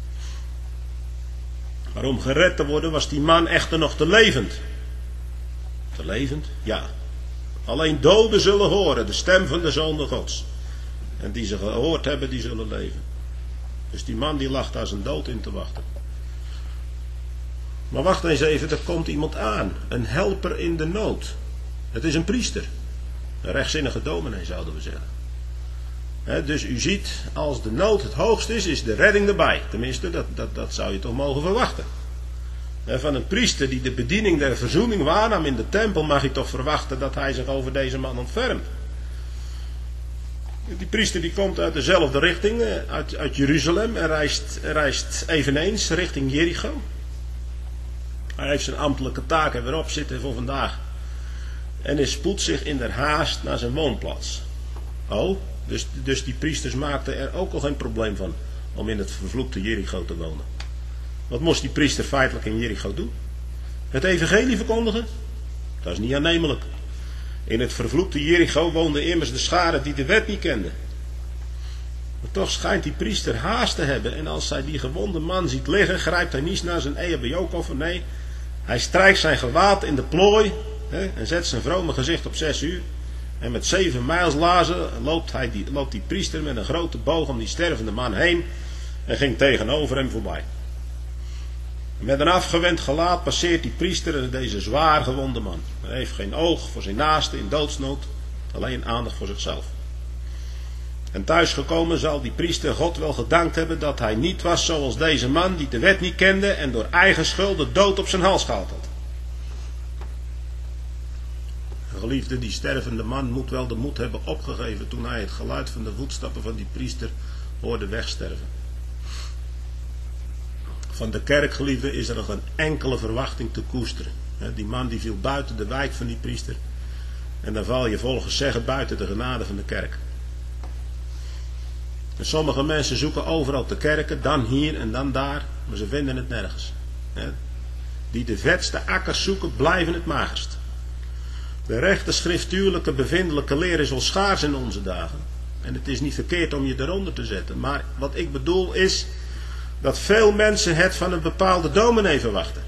Maar om gered te worden was die man echter nog te levend. Te levend? Ja. Alleen doden zullen horen de stem van de Zoon Gods. En die ze gehoord hebben, die zullen leven. Dus die man die lag daar zijn dood in te wachten. Maar wacht eens even, er komt iemand aan. Een helper in de nood. Het is een priester. Een rechtzinnige dominee, zouden we zeggen. Dus u ziet, als de nood het hoogst is de redding erbij. Tenminste, dat zou je toch mogen verwachten. Van een priester die de bediening der verzoening waarnam in de tempel, mag je toch verwachten dat hij zich over deze man ontfermt. Die priester die komt uit dezelfde richting, uit Jeruzalem, en reist eveneens richting Jericho. Hij heeft zijn ambtelijke taken weer op zitten voor vandaag. En hij spoedt zich in der haast naar zijn woonplaats. Oh, dus die priesters maakten er ook al geen probleem van om in het vervloekte Jericho te wonen. Wat moest die priester feitelijk in Jericho doen? Het evangelie verkondigen? Dat is niet aannemelijk. In het vervloekte Jericho woonden immers de scharen die de wet niet kenden. Maar toch schijnt die priester haast te hebben. En als hij die gewonde man ziet liggen, grijpt hij niet naar zijn EHBO-koffer. Nee, hij strijkt zijn gewaad in de plooi en zet zijn vrome gezicht op 6 uur. En met 7 mijlslaarzen loopt die priester met een grote boog om die stervende man heen en ging tegenover hem voorbij. Met een afgewend gelaat passeert die priester deze zwaar gewonde man. Hij heeft geen oog voor zijn naaste in doodsnood, alleen aandacht voor zichzelf. En thuisgekomen zal die priester God wel gedankt hebben dat hij niet was zoals deze man die de wet niet kende en door eigen schuld de dood op zijn hals gehaald had. Geliefde, die stervende man moet wel de moed hebben opgegeven toen hij het geluid van de voetstappen van die priester hoorde wegsterven. Van de kerk, geliefde, is er nog een enkele verwachting te koesteren. Die man die viel buiten de wijk van die priester. En dan val je volgens zeggen buiten de genade van de kerk. En sommige mensen zoeken overal te kerken, dan hier en dan daar, maar ze vinden het nergens. Die de vetste akkers zoeken, blijven het magerst. De rechte schriftuurlijke bevindelijke leer is wel schaars in onze dagen. En het is niet verkeerd om je eronder te zetten. Maar wat ik bedoel is dat veel mensen het van een bepaalde dominee verwachten.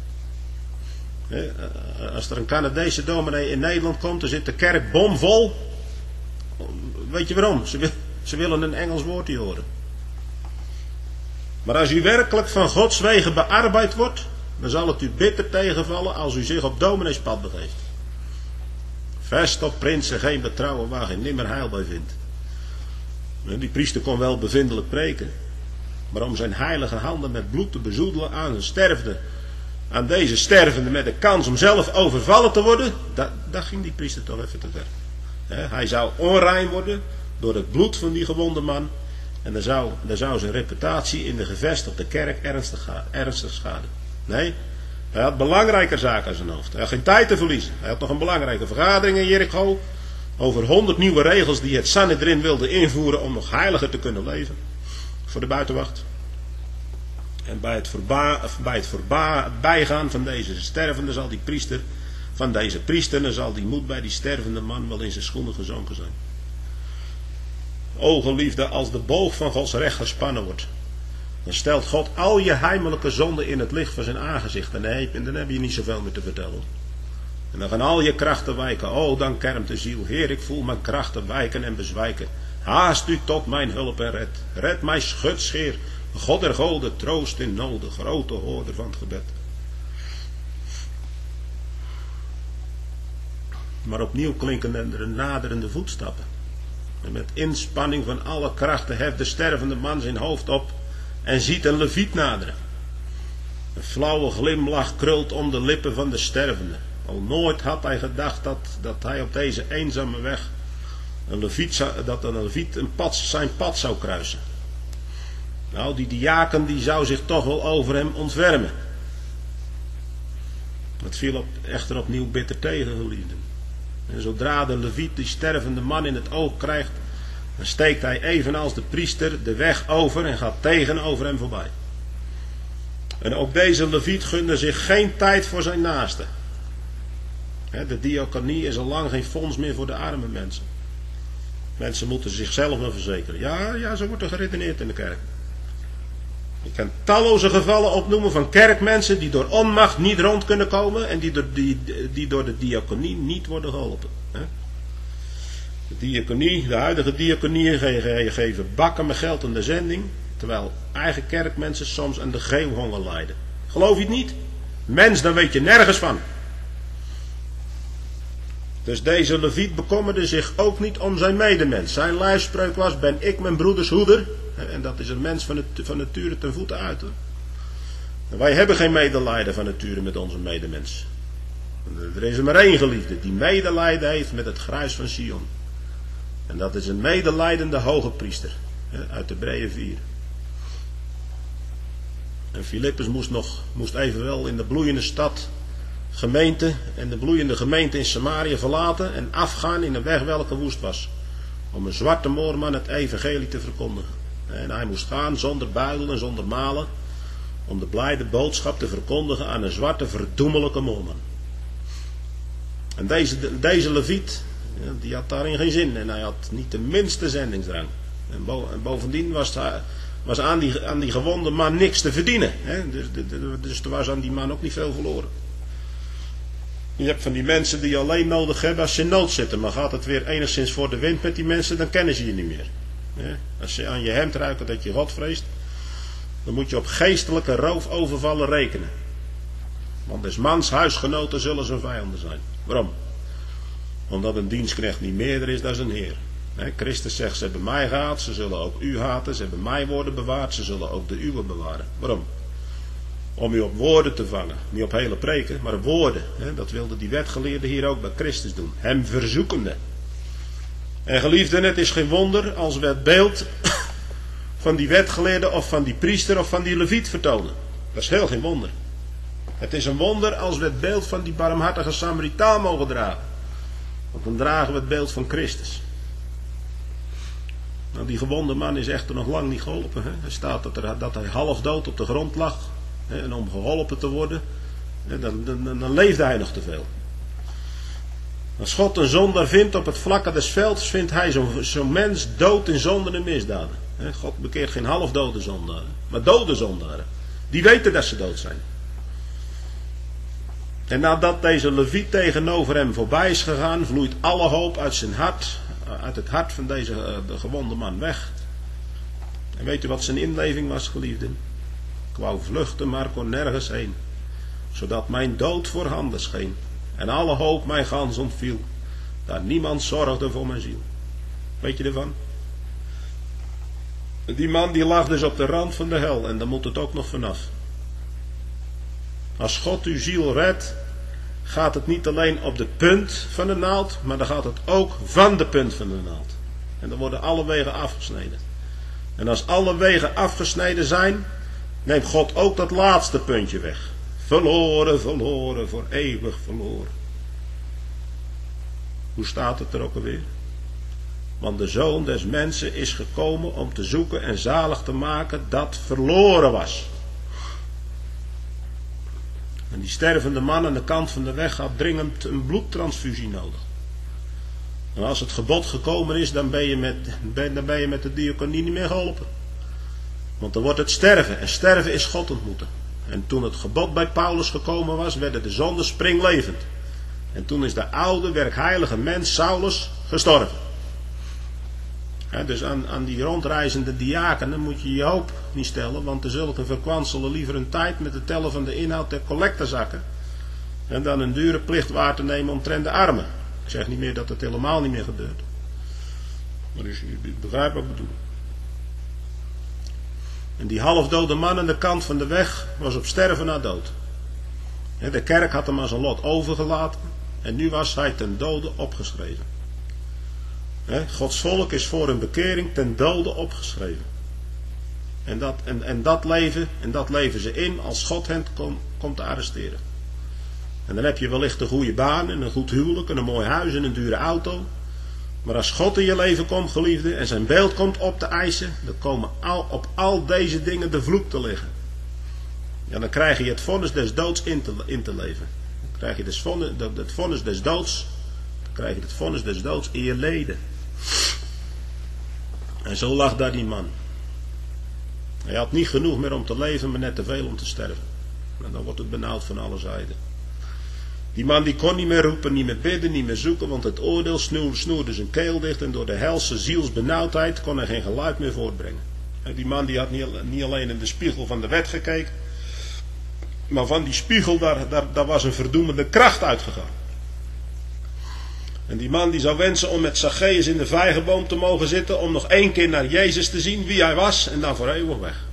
Als er een Canadese dominee in Nederland komt, dan zit de kerk bomvol. Weet je waarom? Ze willen een Engels woordje horen. Maar als u werkelijk van Gods wegen bearbeid wordt, dan zal het u bitter tegenvallen als u zich op domineespad begeeft. Vest op prinsen, geen betrouwen waar geen nimmer heil bij vindt. Die priester kon wel bevindelijk preken, maar om zijn heilige handen met bloed te bezoedelen aan deze stervende met de kans om zelf overvallen te worden, dat ging die priester toch even te ver. Hij zou onrein worden door het bloed van die gewonde man en dan zou zijn reputatie in de gevestigde kerk ernstig schaden. Nee, hij had belangrijker zaken aan zijn hoofd. Hij had geen tijd te verliezen. Hij had nog een belangrijke vergadering in Jericho over 100 nieuwe regels die het Sanhedrin wilde invoeren om nog heiliger te kunnen leven voor de buitenwacht. En bij het voorbijgaan van deze stervende zal die priester, dan zal die moed bij die stervende man wel in zijn schoenen gezonken zijn. O geliefde, als de boog van Gods recht gespannen wordt, dan stelt God al je heimelijke zonden in het licht van zijn aangezicht. En dan heb je niet zoveel meer te vertellen. En dan gaan al je krachten wijken. O, dan kermt de ziel. Heer, ik voel mijn krachten wijken en bezwijken. Haast u tot mijn hulp en red. Red mij schutscheer. God der goden, troost in noden. Grote hoorder van het gebed. Maar opnieuw klinken er naderende voetstappen. En met inspanning van alle krachten heft de stervende man zijn hoofd op en ziet een leviet naderen. Een flauwe glimlach krult om de lippen van de stervende. Al nooit had hij gedacht dat hij op deze eenzame weg een leviet zijn pad zou kruisen. Nou, die diaken die zou zich toch wel over hem ontfermen. Het viel echter opnieuw bitter tegen, geliefden. En zodra de leviet die stervende man in het oog krijgt, dan steekt hij evenals de priester de weg over en gaat tegenover hem voorbij. En ook deze leviet gunde zich geen tijd voor zijn naaste. De diaconie is al lang geen fonds meer voor de arme mensen. Mensen moeten zichzelf maar verzekeren. Ja, zo wordt er geredeneerd in de kerk. Ik kan talloze gevallen opnoemen van kerkmensen die door onmacht niet rond kunnen komen en die door de diaconie niet worden geholpen. De huidige diaconieën geven bakken met geld aan de zending, terwijl eigen kerkmensen soms aan de geeuwhonger lijden. Geloof je het niet? Mens, dan weet je nergens van. Dus deze leviet bekommerde zich ook niet om zijn medemens. Zijn lijfspreuk was: ben ik mijn broeders hoeder? En dat is een mens van nature ten voeten uit. Hoor. En wij hebben geen medelijden van nature met onze medemens. Er is er maar één geliefde die medelijden heeft met het gruis van Sion. En dat is een medelijdende hoge priester. Uit Hebreeën 4. En Filippus moest evenwel in de bloeiende stad gemeente en de bloeiende gemeente in Samaria verlaten en afgaan in een weg welke woest was. Om een zwarte moorman het evangelie te verkondigen. En hij moest gaan zonder buidel en zonder malen. Om de blijde boodschap te verkondigen aan een zwarte verdoemelijke moorman. En deze leviet, die had daarin geen zin. En hij had niet de minste zendingsdrang. En bovendien was aan die gewonde man niks te verdienen. Dus er was aan die man ook niet veel verloren. Je hebt van die mensen die je alleen nodig hebben als ze in nood zitten. Maar gaat het weer enigszins voor de wind met die mensen, dan kennen ze je niet meer. Als ze aan je hemd ruiken dat je God vreest, dan moet je op geestelijke roofovervallen rekenen. Want des mans huisgenoten zullen zijn vijanden zijn. Waarom? Omdat een dienstknecht niet meerder is dan zijn heer. Christus zegt, ze hebben mij gehaat, ze zullen ook u haten. Ze hebben mijn woorden bewaard, ze zullen ook de uwe bewaren. Waarom? Om u op woorden te vangen. Niet op hele preken, maar op woorden. Dat wilde die wetgeleerde hier ook bij Christus doen. Hem verzoekende. En geliefden, het is geen wonder als we het beeld van die wetgeleerde of van die priester of van die leviet vertonen. Dat is heel geen wonder. Het is een wonder als we het beeld van die barmhartige Samaritaan mogen dragen. Want dan dragen we het beeld van Christus. Nou, die gewonde man is echter nog lang niet geholpen. Er staat dat hij half dood op de grond lag. En om geholpen te worden, dan leefde hij nog te veel. Als God een zondaar vindt op het vlakke des velds, vindt hij zo'n mens dood in zonden en misdaden. God bekeert geen halfdode zondaren, maar dode zondaren. Die weten dat ze dood zijn. En nadat deze leviet tegenover hem voorbij is gegaan, vloeit alle hoop uit zijn hart, uit het hart van de gewonde man weg. En weet u wat zijn inleving was, geliefden? Ik wou vluchten, maar kon nergens heen, zodat mijn dood voorhanden scheen en alle hoop mij gans ontviel, daar niemand zorgde voor mijn ziel. Weet je ervan? Die man die lag dus op de rand van de hel en daar moet het ook nog vanaf. Als God uw ziel redt, gaat het niet alleen op de punt van de naald, maar dan gaat het ook van de punt van de naald. En dan worden alle wegen afgesneden. En als alle wegen afgesneden zijn, neemt God ook dat laatste puntje weg. Verloren, verloren, voor eeuwig verloren. Hoe staat het er ook alweer? Want de Zoon des mensen is gekomen om te zoeken en zalig te maken dat verloren was. En die stervende man aan de kant van de weg had dringend een bloedtransfusie nodig. En als het gebod gekomen is, dan ben je met de diaconie niet meer geholpen. Want dan wordt het sterven. En sterven is God ontmoeten. En toen het gebod bij Paulus gekomen was, werden de zonden springlevend. En toen is de oude, werkheilige mens Saulus gestorven. Dus aan die rondreizende diakenen moet je je hoop niet stellen. Want de zulke verkwanselen liever een tijd met het tellen van de inhoud der collectezakken. En dan een dure plicht waar te nemen omtrent de armen. Ik zeg niet meer dat het helemaal niet meer gebeurt. Maar dus je begrijpt wat ik bedoel. En die halfdode man aan de kant van de weg was op sterven na dood. De kerk had hem aan zijn lot overgelaten. En nu was hij ten dode opgeschreven. Gods volk is voor een bekering ten dode opgeschreven. En dat leven ze in als God hen komt te arresteren. En dan heb je wellicht een goede baan en een goed huwelijk en een mooi huis en een dure auto. Maar als God in je leven komt, geliefde, en zijn beeld komt op te eisen, dan komen op al deze dingen de vloek te liggen. Ja, dan krijg je het vonnis des doods in te leven. Dan krijg je het vonnis des doods. Dan krijg je het vonnis des doods in je leden. En zo lag daar die man. Hij had niet genoeg meer om te leven, maar net te veel om te sterven. En dan wordt het benauwd van alle zijden. Die man die kon niet meer roepen, niet meer bidden, niet meer zoeken, want het oordeel snoerde zijn keel dicht en door de helse zielsbenauwdheid kon hij geen geluid meer voortbrengen. En die man die had niet alleen in de spiegel van de wet gekeken, maar van die spiegel daar was een verdoemende kracht uitgegaan. En die man die zou wensen om met Zacchaeus in de vijgenboom te mogen zitten, om nog één keer naar Jezus te zien, wie hij was, en dan voor eeuwig weg.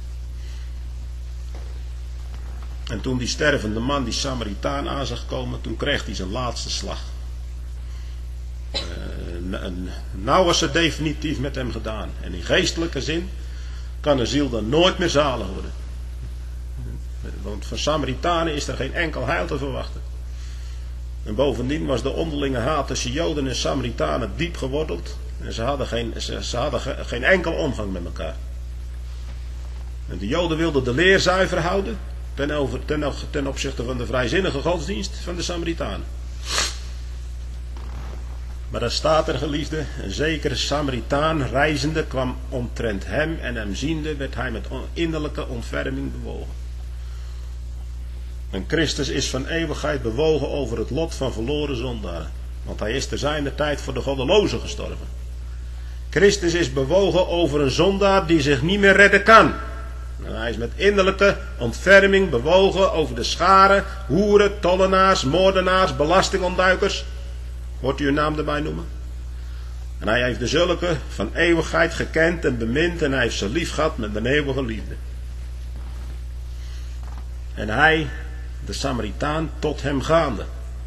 En toen die stervende man die Samaritaan aan zag komen, toen kreeg hij zijn laatste slag. Nou was het definitief met hem gedaan. En in geestelijke zin kan een ziel dan nooit meer zalig worden. Want van Samaritanen is er geen enkel heil te verwachten. En bovendien was de onderlinge haat tussen Joden en Samaritanen diep geworteld. En ze hadden geen enkel omgang met elkaar. En de Joden wilden de leer zuiver houden ten opzichte van de vrijzinnige godsdienst van de Samaritanen. Maar daar staat er, geliefde, een zekere Samaritaan reizende kwam omtrent hem en hem ziende werd hij met innerlijke ontferming bewogen. En Christus is van eeuwigheid bewogen over het lot van verloren zondaren, want hij is te zijner tijd voor de goddelozen gestorven. Christus is bewogen over een zondaar die zich niet meer redden kan. En hij is met innerlijke ontferming bewogen over de scharen, hoeren, tollenaars, moordenaars, belastingontduikers. Hoort u een naam erbij noemen? En hij heeft de zulke van eeuwigheid gekend en bemind en hij heeft ze lief gehad met een eeuwige liefde. En hij, de Samaritaan, tot hem gaande.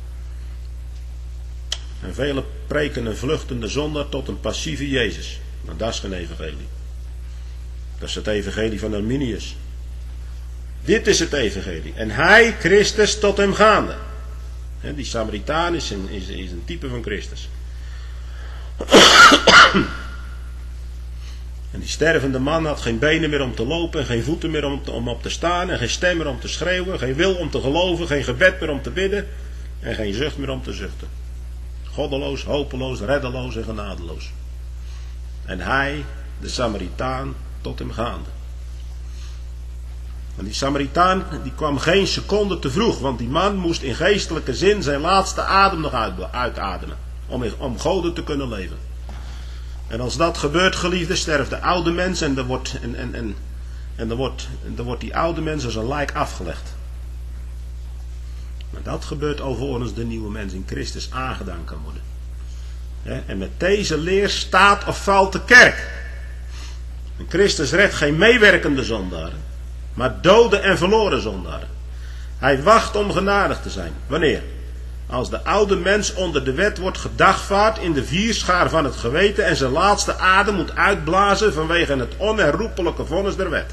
En velen preken een vluchtende zondaar tot een passieve Jezus. Maar dat is geen evangelie. Dat is het evangelie van Arminius. Dit is het evangelie. En hij, Christus, tot hem gaande. En die Samaritaan is een type van Christus. En die stervende man had geen benen meer om te lopen, en geen voeten meer om op te staan, en geen stem meer om te schreeuwen, geen wil om te geloven, geen gebed meer om te bidden, en geen zucht meer om te zuchten. Goddeloos, hopeloos, reddeloos en genadeloos. En hij, de Samaritaan, tot hem gaande. En die Samaritaan, die kwam geen seconde te vroeg, want die man moest in geestelijke zin zijn laatste adem nog uitademen, om Goden te kunnen leven. En als dat gebeurt, geliefde, sterft de oude mens en dan wordt die oude mens als een lijk afgelegd. Maar dat gebeurt alvorens de nieuwe mens in Christus aangedaan kan worden. En met deze leer staat of valt de kerk. En Christus redt geen meewerkende zondaren, maar dode en verloren zondaren. Hij wacht om genadig te zijn. Wanneer? Als de oude mens onder de wet wordt gedagvaard in de vierschaar van het geweten en zijn laatste adem moet uitblazen vanwege het onherroepelijke vonnis der wet.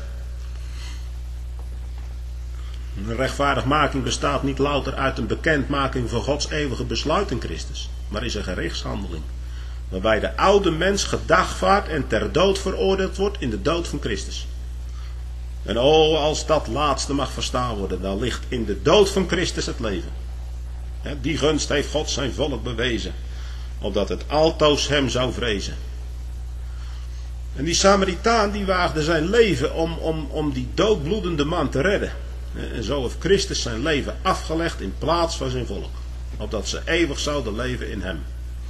Een rechtvaardigmaking bestaat niet louter uit een bekendmaking van Gods eeuwige besluit in Christus, maar is een gerichtshandeling, waarbij de oude mens gedagvaard en ter dood veroordeeld wordt in de dood van Christus. En als dat laatste mag verstaan worden, dan ligt in de dood van Christus het leven. Die gunst heeft God zijn volk bewezen, opdat het altoos hem zou vrezen. En die Samaritaan die waagde zijn leven om die doodbloedende man te redden. En zo heeft Christus zijn leven afgelegd in plaats van zijn volk, opdat ze eeuwig zouden leven in hem.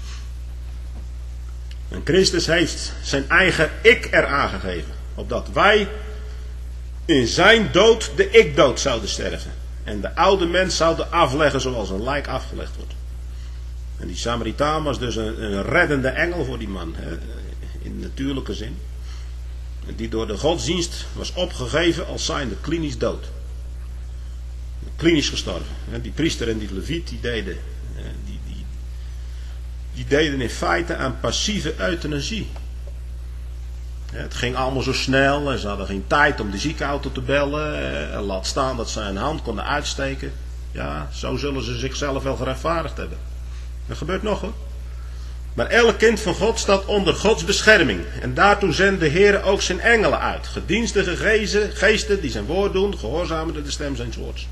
En Christus heeft zijn eigen ik eraan gegeven, opdat wij in zijn dood de ik-dood zouden sterven. En de oude mens zouden afleggen zoals een lijk afgelegd wordt. En die Samaritaan was dus een reddende engel voor die man, in natuurlijke zin. Die door de godsdienst was opgegeven als zijnde klinisch dood. Klinisch gestorven. Die priester en die leviet die deden in feite aan passieve euthanasie. Het ging allemaal zo snel en ze hadden geen tijd om de ziekenauto te bellen. Laat staan dat ze een hand konden uitsteken. Ja, zo zullen ze zichzelf wel gerechtvaardigd hebben. Dat gebeurt nog hoor. Maar elk kind van God staat onder Gods bescherming. En daartoe zendt de Heer ook zijn engelen uit. Gedienstige geesten die zijn woord doen, gehoorzamen de stem zijn woords.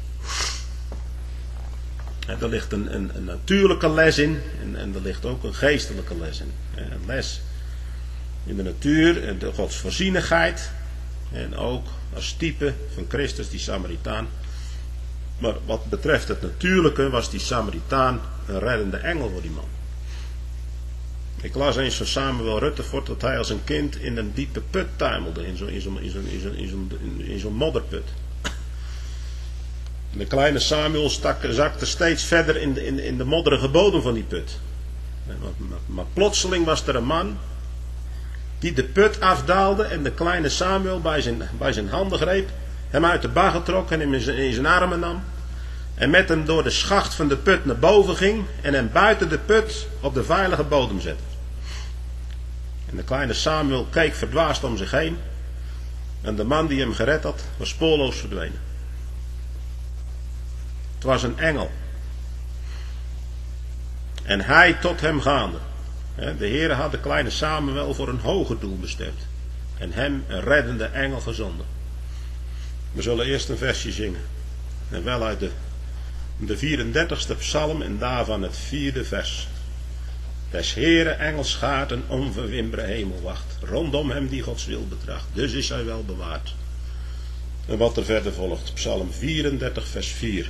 En er ligt een natuurlijke les in en er ligt ook een geestelijke les in. Een les in de natuur en de Gods voorzienigheid. En ook als type van Christus, die Samaritaan. Maar wat betreft het natuurlijke was die Samaritaan een reddende engel voor die man. Ik las eens van Samuel Rutherford dat hij als een kind in een diepe put tuimelde. In zo'n modderput. En de kleine Samuel zakte steeds verder in de modderige bodem van die put. Maar plotseling was er een man die de put afdaalde en de kleine Samuel bij zijn handen greep, hem uit de bagger trok en hem in zijn armen nam en met hem door de schacht van de put naar boven ging en hem buiten de put op de veilige bodem zette. En de kleine Samuel keek verdwaasd om zich heen en de man die hem gered had was spoorloos verdwenen. Het was een engel. En hij tot hem gaande. De Heere had de kleine Samuel voor een hoger doel bestemd. En hem een reddende engel gezonden. We zullen eerst een versje zingen. En wel uit de 34ste psalm en daarvan het 4e vers. Des Heere engelschaart een onverwimbere hemelwacht. Rondom hem die Gods wil betracht. Dus is hij wel bewaard. En wat er verder volgt. Psalm 34 vers 4.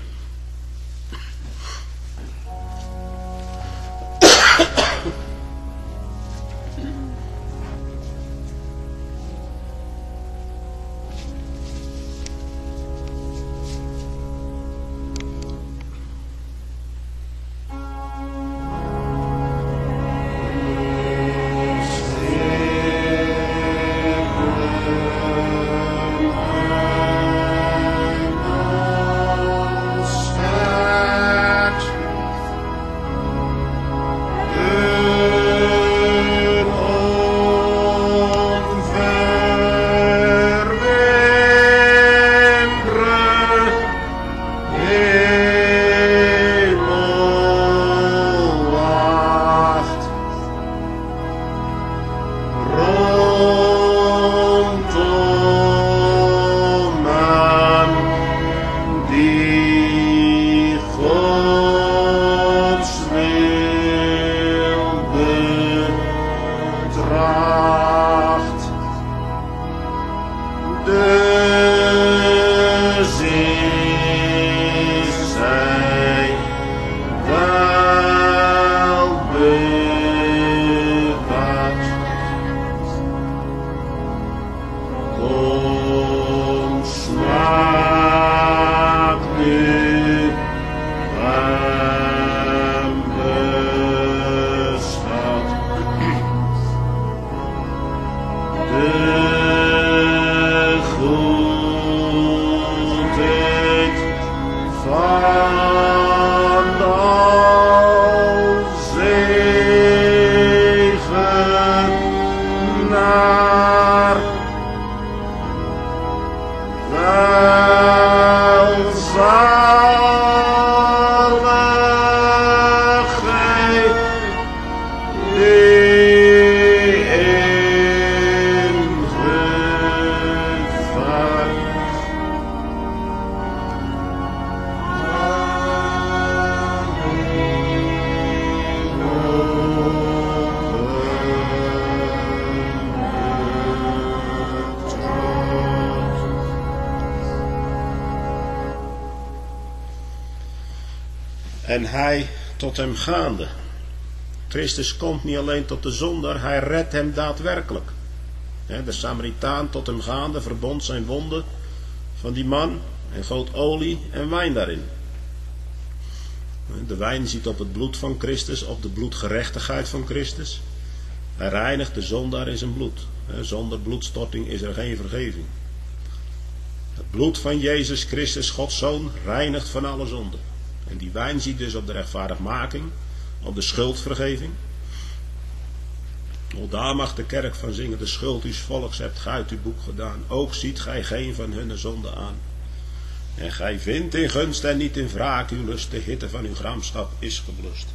en hij tot hem gaande. Christus komt niet alleen tot de zondaar, hij redt hem daadwerkelijk. De Samaritaan tot hem gaande verbond zijn wonden van die man en goot olie en wijn daarin. De wijn ziet op het bloed van Christus, op de bloedgerechtigheid van Christus. Hij reinigt de zondaar in zijn bloed. Zonder bloedstorting is er geen vergeving. Het bloed van Jezus Christus, Gods Zoon, reinigt van alle zonde. En die wijn ziet dus op de rechtvaardigmaking, op de schuldvergeving. O, daar mag de kerk van zingen: de schuld uws volks hebt gij uit uw boek gedaan. Ook ziet gij geen van hunne zonden aan. En gij vindt in gunst en niet in wraak uw lust, de hitte van uw gramschap is geblust.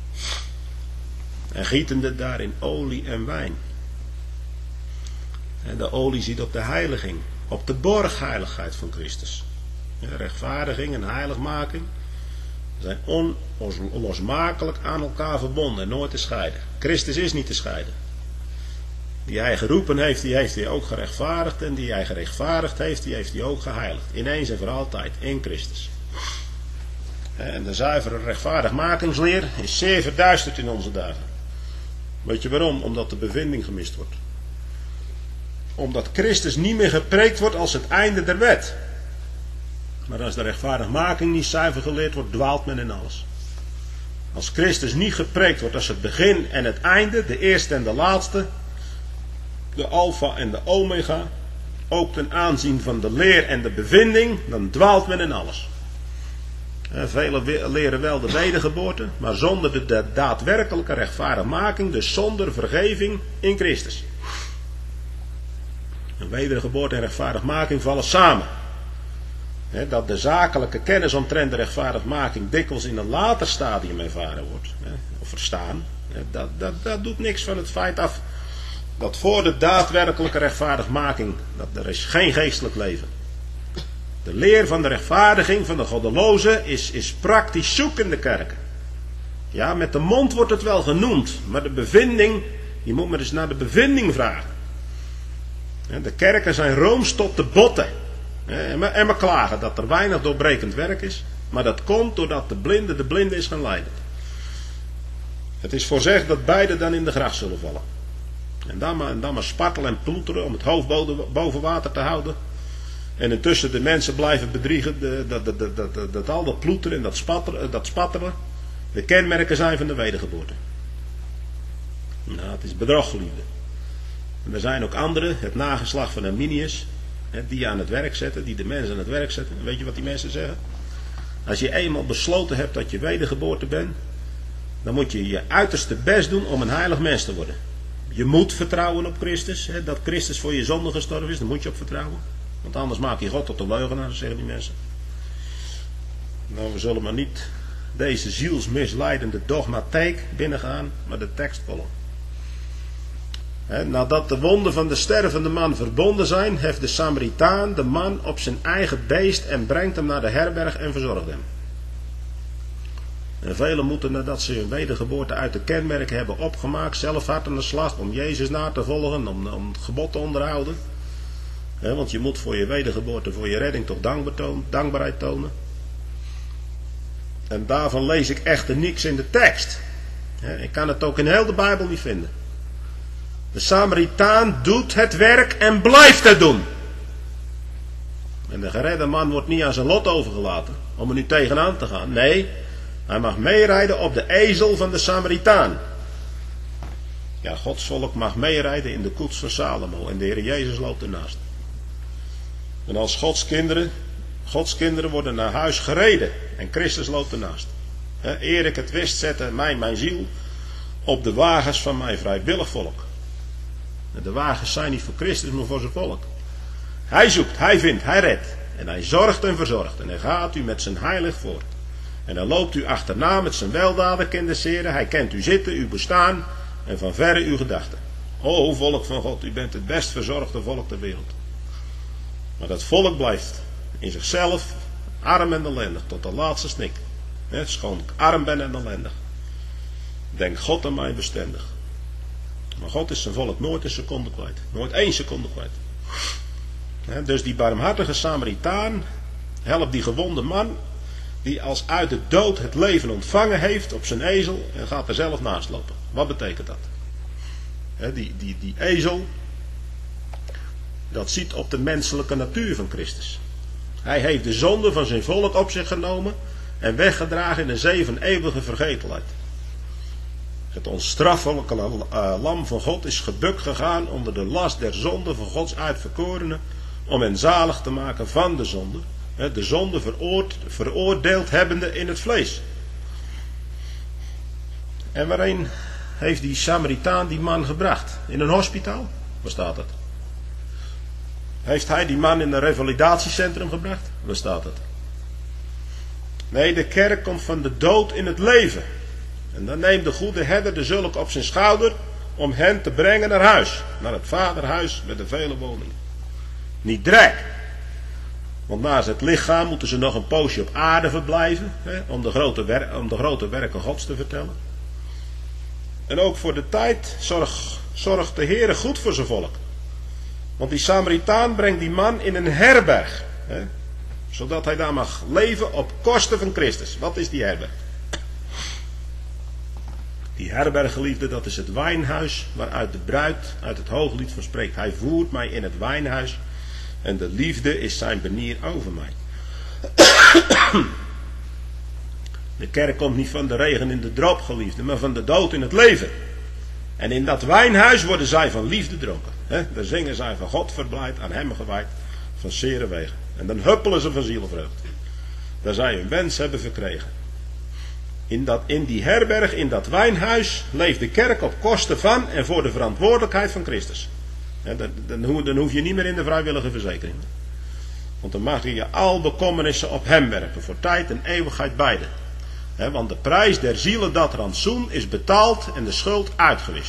En gietende daarin olie en wijn. En de olie ziet op de heiliging, op de borgheiligheid van Christus. Rechtvaardiging en heiligmaking zijn onlosmakelijk aan elkaar verbonden en nooit te scheiden. Christus is niet te scheiden. Die hij geroepen heeft, die heeft hij ook gerechtvaardigd. En die hij gerechtvaardigd heeft, die heeft hij ook geheiligd. Ineens en voor altijd in Christus. En de zuivere rechtvaardigmakingsleer is zeer verduisterd in onze dagen. Weet je waarom? Omdat de bevinding gemist wordt. Omdat Christus niet meer gepreekt wordt als het einde der wet. Maar als de rechtvaardigmaking niet zuiver geleerd wordt, dwaalt men in alles. Als Christus niet gepreekt wordt als het begin en het einde, de eerste en de laatste, de alfa en de omega, ook ten aanzien van de leer en de bevinding, dan dwaalt men in alles. Velen leren wel de wedergeboorte, maar zonder de daadwerkelijke rechtvaardigmaking, dus zonder vergeving in Christus. Een wedergeboorte en rechtvaardigmaking vallen samen. Dat de zakelijke kennis omtrent de rechtvaardigmaking dikwijls in een later stadium ervaren wordt, of verstaan, dat doet niks van het feit af dat voor de daadwerkelijke rechtvaardigmaking, dat er is geen geestelijk leven. De leer van de rechtvaardiging van de goddeloze is praktisch zoek in de kerken. Ja, met de mond wordt het wel genoemd, maar de bevinding, je moet maar eens naar de bevinding vragen. De kerken zijn rooms tot de botten. En we klagen dat er weinig doorbrekend werk is. Maar dat komt doordat de blinde is gaan lijden. Het is voorzegd dat beide dan in de gracht zullen vallen. En dan maar spartelen en ploeteren om het hoofd boven water te houden. En intussen de mensen blijven bedriegen. Dat al dat ploeteren en dat spatteren de kenmerken zijn van de wedergeboorte. Nou, het is bedrog, geliefde. En er zijn ook anderen, het nageslacht van Arminius, die aan het werk zetten, die de mensen aan het werk zetten. En weet je wat die mensen zeggen? Als je eenmaal besloten hebt dat je wedergeboorte bent, dan moet je je uiterste best doen om een heilig mens te worden. Je moet vertrouwen op Christus, dat Christus voor je zonde gestorven is, daar moet je op vertrouwen. Want anders maak je God tot een leugenaar, zeggen die mensen. Nou, we zullen maar niet deze zielsmisleidende dogmatiek binnengaan, maar de tekst volgen. Nadat de wonden van de stervende man verbonden zijn, heft de Samaritaan de man op zijn eigen beest en brengt hem naar de herberg en verzorgt hem. En velen moeten nadat ze hun wedergeboorte uit de kenmerken hebben opgemaakt, zelf hard aan de slag om Jezus na te volgen, om het gebod te onderhouden. Want je moet voor je wedergeboorte, voor je redding toch dankbaarheid tonen. En daarvan lees ik echter niks in de tekst. Ik kan het ook in heel de Bijbel niet vinden. De Samaritaan doet het werk en blijft het doen. En de geredde man wordt niet aan zijn lot overgelaten om er nu tegenaan te gaan. Nee, hij mag meerijden op de ezel van de Samaritaan. Ja, Gods volk mag meerijden in de koets van Salomo en de Heer Jezus loopt ernaast. En als Gods kinderen worden naar huis gereden en Christus loopt ernaast. Eer ik het wist, zette mij mijn ziel op de wagens van mijn vrijwillig volk. De wagens zijn niet voor Christus, maar voor zijn volk. Hij zoekt, hij vindt, hij redt. En hij zorgt en verzorgt. En hij gaat u met zijn heilig voort. En dan loopt u achterna met zijn weldaden, kinderen. Hij kent uw zitten, uw bestaan en van verre uw gedachten. O volk van God, u bent het best verzorgde volk ter wereld. Maar dat volk blijft in zichzelf arm en ellendig tot de laatste snik. Schoon ik arm ben en ellendig. Denk God aan mij bestendig. Maar God is zijn volk nooit een seconde kwijt. Nooit 1 seconde kwijt. Dus die barmhartige Samaritaan helpt die gewonde man die als uit de dood het leven ontvangen heeft op zijn ezel en gaat er zelf naast lopen. Wat betekent dat? Die ezel, dat ziet op de menselijke natuur van Christus. Hij heeft de zonde van zijn volk op zich genomen en weggedragen in een zee van eeuwige vergetelheid. Het onstraffelijke lam van God is gebukt gegaan onder de last der zonde van Gods uitverkorenen, om hen zalig te maken van de zonde. De zonde veroordeeld hebbende in het vlees. En waarin heeft die Samaritaan die man gebracht? In een hospitaal? Waar staat het? Heeft hij die man in een revalidatiecentrum gebracht? Waar staat het? Nee, de kerk komt van de dood in het leven. En dan neemt de goede herder de zulk op zijn schouder om hen te brengen naar huis. Naar het vaderhuis met de vele woningen. Niet drek. Want naast het lichaam moeten ze nog een poosje op aarde verblijven. Om de grote werken Gods te vertellen. En ook voor de tijd zorgt de Heere goed voor zijn volk. Want die Samaritaan brengt die man in een herberg. Zodat hij daar mag leven op kosten van Christus. Wat is die herberg? Die herberg, geliefde, dat is het wijnhuis waaruit de bruid uit het Hooglied van spreekt. Hij voert mij in het wijnhuis en de liefde is zijn benier over mij. De kerk komt niet van de regen in de drop, geliefde, maar van de dood in het leven. En in dat wijnhuis worden zij van liefde dronken. Daar zingen zij van God verblijd, aan hem gewijd, van zere wegen. En dan huppelen ze van zielvreugd. Daar zij hun wens hebben verkregen. In die herberg, in dat wijnhuis, leeft de kerk op kosten van en voor de verantwoordelijkheid van Christus. Dan hoef je niet meer in de vrijwillige verzekering. Want dan mag je al bekommernissen op hem werpen, voor tijd en eeuwigheid beide. Want de prijs der zielen, dat rantsoen, is betaald en de schuld uitgewist.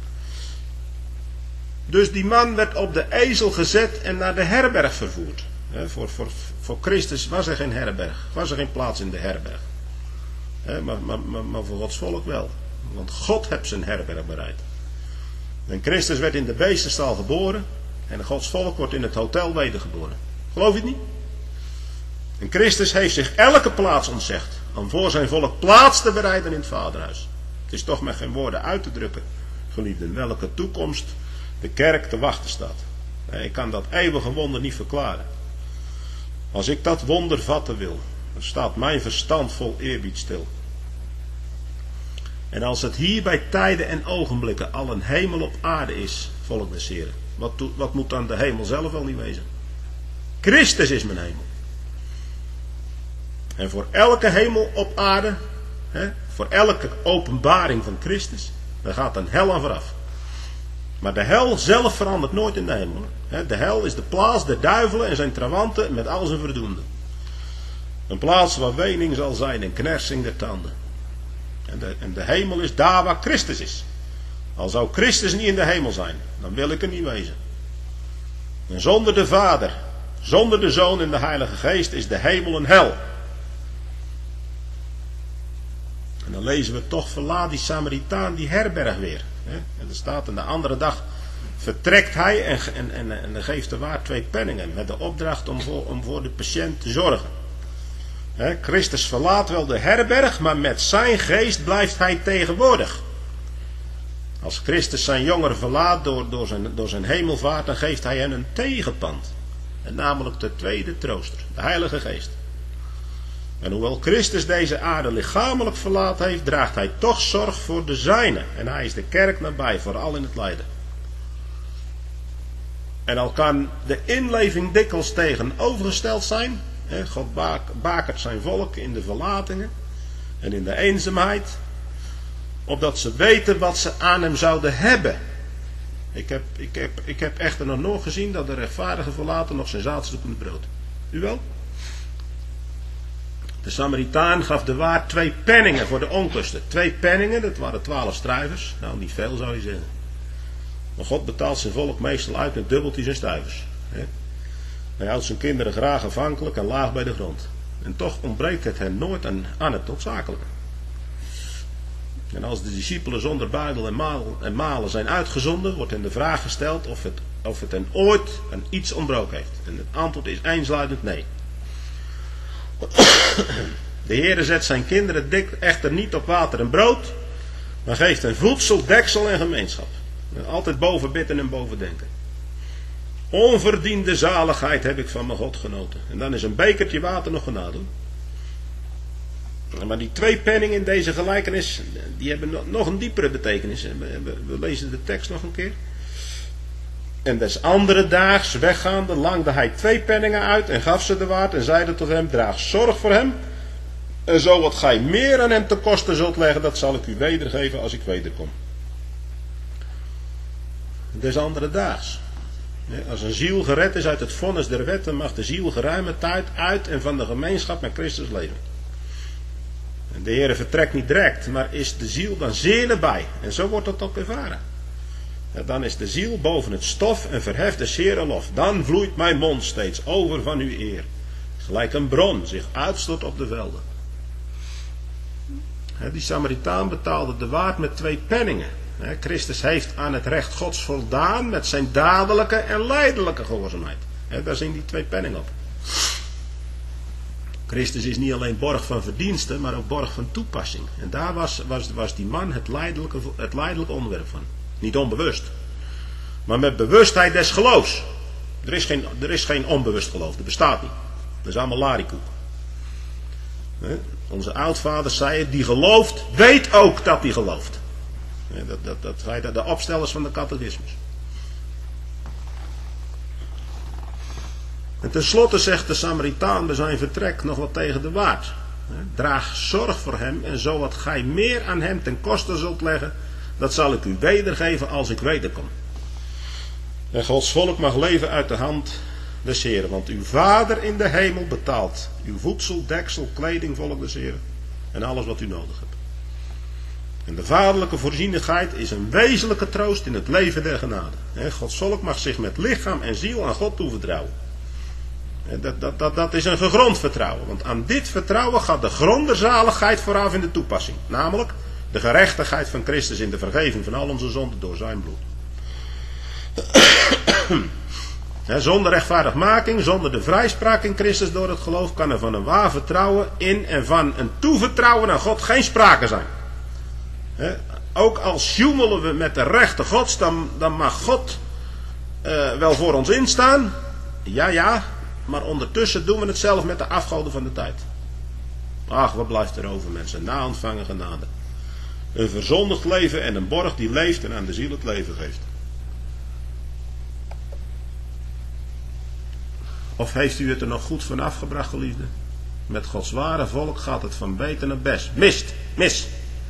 Dus die man werd op de ezel gezet en naar de herberg vervoerd. Voor Christus was er geen herberg, was er geen plaats in de herberg. Maar voor Gods volk wel. Want God heeft zijn herberg bereid. En Christus werd in de beestenstal geboren. En Gods volk wordt in het hotel wedergeboren. Geloof je het niet? En Christus heeft zich elke plaats ontzegd. Om voor zijn volk plaats te bereiden in het vaderhuis. Het is toch met geen woorden uit te drukken. Geliefden, welke toekomst de kerk te wachten staat. Ik kan dat eeuwige wonder niet verklaren. Als ik dat wonder vatten wil, dan staat mijn verstand vol eerbied stil. En als het hier bij tijden en ogenblikken al een hemel op aarde is, volk des Heren, wat moet dan de hemel zelf wel niet wezen? Christus is mijn hemel. En voor elke hemel op aarde, voor elke openbaring van Christus, daar gaat een hel aan vooraf. Maar de hel zelf verandert nooit in de hemel. De hel is de plaats der duivelen en zijn trawanten met al zijn verdoemden. Een plaats waar wening zal zijn en knersing der tanden. En de hemel is daar waar Christus is. Al zou Christus niet in de hemel zijn, dan wil ik er niet wezen. En zonder de Vader, zonder de Zoon en de Heilige Geest is de hemel een hel. En dan lezen we toch, verlaat die Samaritaan die herberg weer. En er staat, en de andere dag vertrekt hij en geeft de waard 2 penningen. Met de opdracht om voor de patiënt te zorgen. Christus verlaat wel de herberg, maar met zijn geest blijft hij tegenwoordig. Als Christus zijn jongeren verlaat door zijn hemelvaart, dan geeft hij hen een tegenpand. En namelijk de tweede trooster, de Heilige Geest. En hoewel Christus deze aarde lichamelijk verlaten heeft, draagt hij toch zorg voor de zijnen. En hij is de kerk nabij, vooral in het lijden. En al kan de inleving dikwijls tegenovergesteld zijn. God bakert zijn volk in de verlatingen en in de eenzaamheid, opdat ze weten wat ze aan hem zouden hebben. Ik heb echter nog nooit gezien dat de rechtvaardige verlaten nog zijn zaad zoekt in het brood. U wel? De Samaritaan gaf de waard 2 penningen voor de onkosten. 2 penningen, dat waren 12 stuivers. Nou, niet veel zou je zeggen. Maar God betaalt zijn volk meestal uit met dubbeltjes en stuivers. Hij houdt zijn kinderen graag afhankelijk en laag bij de grond. En toch ontbreekt het hen nooit aan het noodzakelijke. En als de discipelen zonder buidel en malen zijn uitgezonden, wordt hen de vraag gesteld of het hen ooit aan iets ontbroken heeft. En het antwoord is eensluidend nee. De Heere zet zijn kinderen echter niet op water en brood, maar geeft hen voedsel, deksel en gemeenschap. En altijd boven bidden en boven denken. Onverdiende zaligheid heb ik van mijn God genoten. En dan is een bekertje water nog genade. Maar die 2 penningen in deze gelijkenis, die hebben nog een diepere betekenis. We lezen de tekst nog een keer. En des andere daags weggaande langde hij 2 penningen uit en gaf ze de waard en zeide tot hem, draag zorg voor hem. En zo wat gij meer aan hem te kosten zult leggen, dat zal ik u wedergeven als ik wederkom. Des andere daags. Als een ziel gered is uit het vonnis der wet, dan mag de ziel geruime tijd uit en van de gemeenschap met Christus leven. En de Heer vertrekt niet direct, maar is de ziel dan zeer nabij. En zo wordt dat ook ervaren. Ja, dan is de ziel boven het stof en verheft de zere lof. Dan vloeit mijn mond steeds over van uw eer. Gelijk een bron zich uitstort op de velden. Die Samaritaan betaalde de waard met 2 penningen. Christus heeft aan het recht Gods voldaan met zijn dadelijke en lijdelijke gehoorzaamheid. Daar zien die 2 penningen op. Christus is niet alleen borg van verdiensten, maar ook borg van toepassing. En daar was die man het lijdelijke onderwerp van. Niet onbewust. Maar met bewustheid des geloofs. Er is geen onbewust geloof. Dat bestaat niet. Dat is allemaal larikoek. Onze oudvaders zeiden, die gelooft, weet ook dat hij gelooft. Dat zeiden de opstellers van de catechismus. En tenslotte zegt de Samaritaan bij zijn vertrek nog wat tegen de waard. Draag zorg voor hem en zo wat gij meer aan hem ten koste zult leggen, dat zal ik u wedergeven als ik wederkom. En Gods volk mag leven uit de hand des Heren, want uw Vader in de hemel betaalt uw voedsel, deksel, kleding, volk des Heren en alles wat u nodig hebt. En de vaderlijke voorzienigheid is een wezenlijke troost in het leven der genade. Gods volk mag zich met lichaam en ziel aan God toevertrouwen. Dat is een gegrond vertrouwen. Want aan dit vertrouwen gaat de gronderzaligheid vooraf in de toepassing. Namelijk de gerechtigheid van Christus in de vergeving van al onze zonden door zijn bloed. Zonder rechtvaardigmaking, zonder de vrijspraak in Christus door het geloof, kan er van een waar vertrouwen in en van een toevertrouwen aan God geen sprake zijn. Ook al sjoemelen we met de rechten Gods, dan mag God wel voor ons instaan. Ja, maar ondertussen doen we het zelf met de afgoden van de tijd. Ach, wat blijft er over, mensen? Na ontvangen genade. Een verzondigd leven en een borg die leeft en aan de ziel het leven geeft. Of heeft u het er nog goed van afgebracht, geliefde? Met Gods ware volk gaat het van beter naar best. Mis.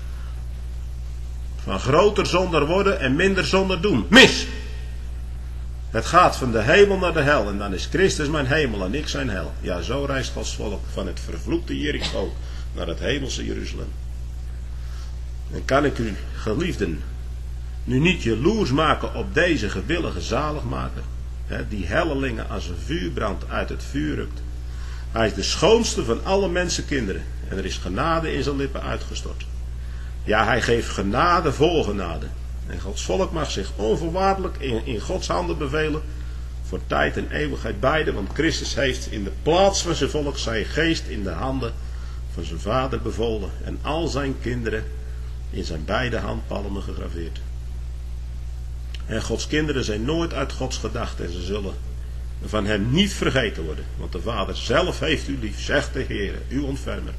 Van groter zonder worden en minder zonder doen. Mis. Het gaat van de hemel naar de hel en dan is Christus mijn hemel en ik zijn hel. Ja, zo reist Gods volk van het vervloekte Jericho naar het hemelse Jeruzalem. En kan ik u, geliefden, nu niet jaloers maken op deze gewillige zaligmaker, die hellelingen als een vuurbrand uit het vuur rukt. Hij is de schoonste van alle mensenkinderen en er is genade in zijn lippen uitgestort. Ja, hij geeft genade vol genade. En Gods volk mag zich onvoorwaardelijk in Gods handen bevelen voor tijd en eeuwigheid beide, want Christus heeft in de plaats van zijn volk zijn geest in de handen van zijn Vader bevolen en al zijn kinderen in zijn beide handpalmen gegraveerd. En Gods kinderen zijn nooit uit Gods gedachten en ze zullen van hem niet vergeten worden, want de Vader zelf heeft u lief, zegt de Heer, uw ontfermer.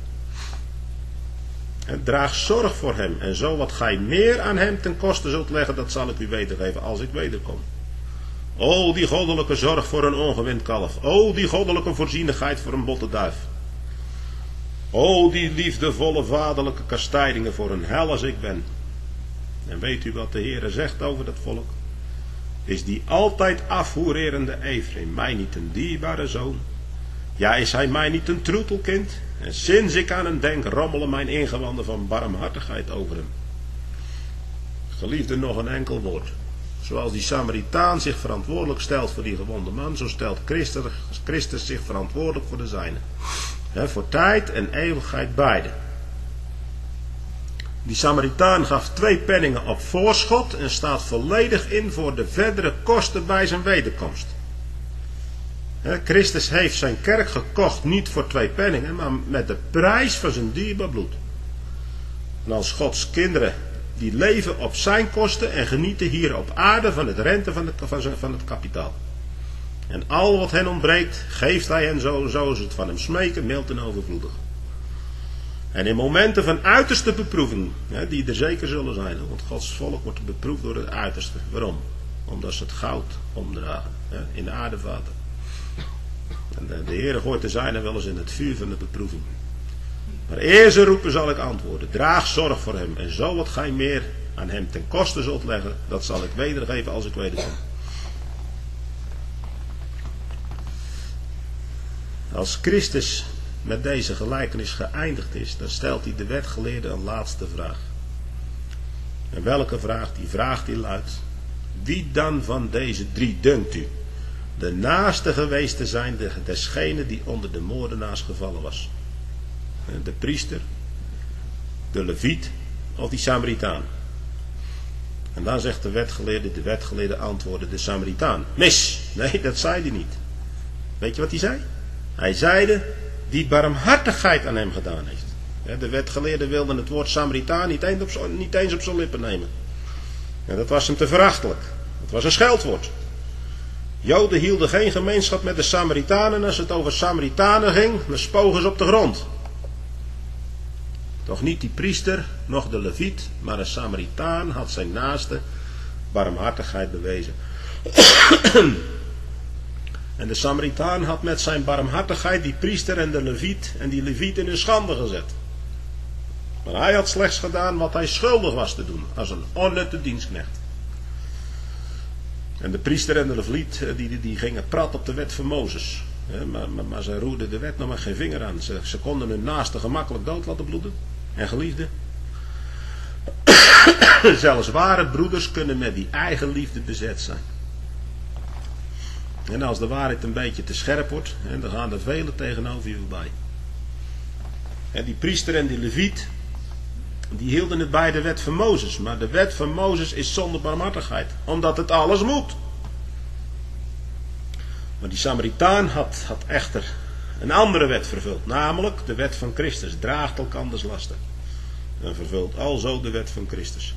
En draag zorg voor hem en zo wat gij meer aan hem ten koste zult leggen, dat zal ik u wedergeven als ik wederkom. O, die goddelijke zorg voor een ongewind kalf. O, die goddelijke voorzienigheid voor een botte duif. O, die liefdevolle vaderlijke kastijdingen voor een hel als ik ben. En weet u wat de Heere zegt over dat volk? Is die altijd afhoererende Efraim mij niet een dierbare zoon? Ja, is hij mij niet een troetelkind? En sinds ik aan hem denk, rommelen mijn ingewanden van barmhartigheid over hem. Geliefde, nog een enkel woord. Zoals die Samaritaan zich verantwoordelijk stelt voor die gewonde man, zo stelt Christus zich verantwoordelijk voor de zijnen. Voor tijd en eeuwigheid beide. Die Samaritaan gaf 2 penningen op voorschot en staat volledig in voor de verdere kosten bij zijn wederkomst. Christus heeft zijn kerk gekocht niet voor 2 penningen, maar met de prijs van zijn dierbaar bloed. En als Gods kinderen die leven op zijn kosten en genieten hier op aarde van het rente van het kapitaal. En al wat hen ontbreekt, geeft hij hen zo ze het van hem smeken, mild en overvloedig. En in momenten van uiterste beproeving, die er zeker zullen zijn, want Gods volk wordt beproefd door het uiterste. Waarom? Omdat ze het goud omdragen, in de aardevaten. En de Heere gooit de zijnen wel eens in het vuur van de beproeving. Maar eer ze roepen zal ik antwoorden. Draag zorg voor hem. En zo wat gij meer aan hem ten koste zult leggen, dat zal ik wedergeven als ik wederkom. Als Christus met deze gelijkenis geëindigd is, dan stelt hij de wetgeleerde een laatste vraag. En welke vraag? Die vraag die luidt: wie dan van deze 3 dunkt u de naaste geweest te zijn desgene die onder de moordenaars gevallen was? De priester, de leviet of die Samaritaan? En dan zegt de wetgeleerde antwoordde de Samaritaan. Mis! Nee, dat zei hij niet. Weet je wat hij zei? Hij zeide, die barmhartigheid aan hem gedaan heeft. De wetgeleerde wilde het woord Samaritaan niet eens op zijn lippen nemen. En dat was hem te verachtelijk. Het was een scheldwoord. Joden hielden geen gemeenschap met de Samaritanen. Als het over Samaritanen ging, dan spogen ze op de grond. Toch niet die priester, noch de leviet, maar een Samaritaan had zijn naaste barmhartigheid bewezen. En de Samaritaan had met zijn barmhartigheid die priester en de leviet en die leviet in hun schande gezet. Maar hij had slechts gedaan wat hij schuldig was te doen, als een onnutte dienstknecht. En de priester en de leviet, die gingen prat op de wet van Mozes. Maar ze roerden de wet nog maar geen vinger aan. Ze konden hun naaste gemakkelijk dood laten bloeden. En geliefden. Zelfs ware broeders kunnen met die eigen liefde bezet zijn. En als de waarheid een beetje te scherp wordt, dan gaan er velen tegenover je voorbij. En die priester en die leviet, die hielden het bij de wet van Mozes. Maar de wet van Mozes is zonder barmhartigheid. Omdat het alles moet. Maar die Samaritaan had echter een andere wet vervuld. Namelijk de wet van Christus. Draagt elkanders lasten. En vervult alzo de wet van Christus.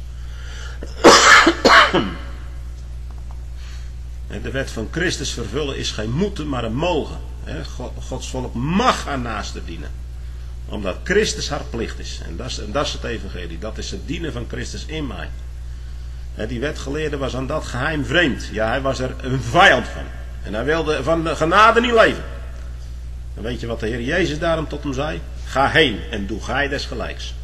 En de wet van Christus vervullen is geen moeten, maar een mogen. Gods volk mag haar naaste dienen. Omdat Christus haar plicht is. En dat is het evangelie. Dat is het dienen van Christus in mij. Die wetgeleerde was aan dat geheim vreemd. Ja, hij was er een vijand van. En hij wilde van de genade niet leven. En weet je wat de Heer Jezus daarom tot hem zei? Ga heen en doe gij desgelijks.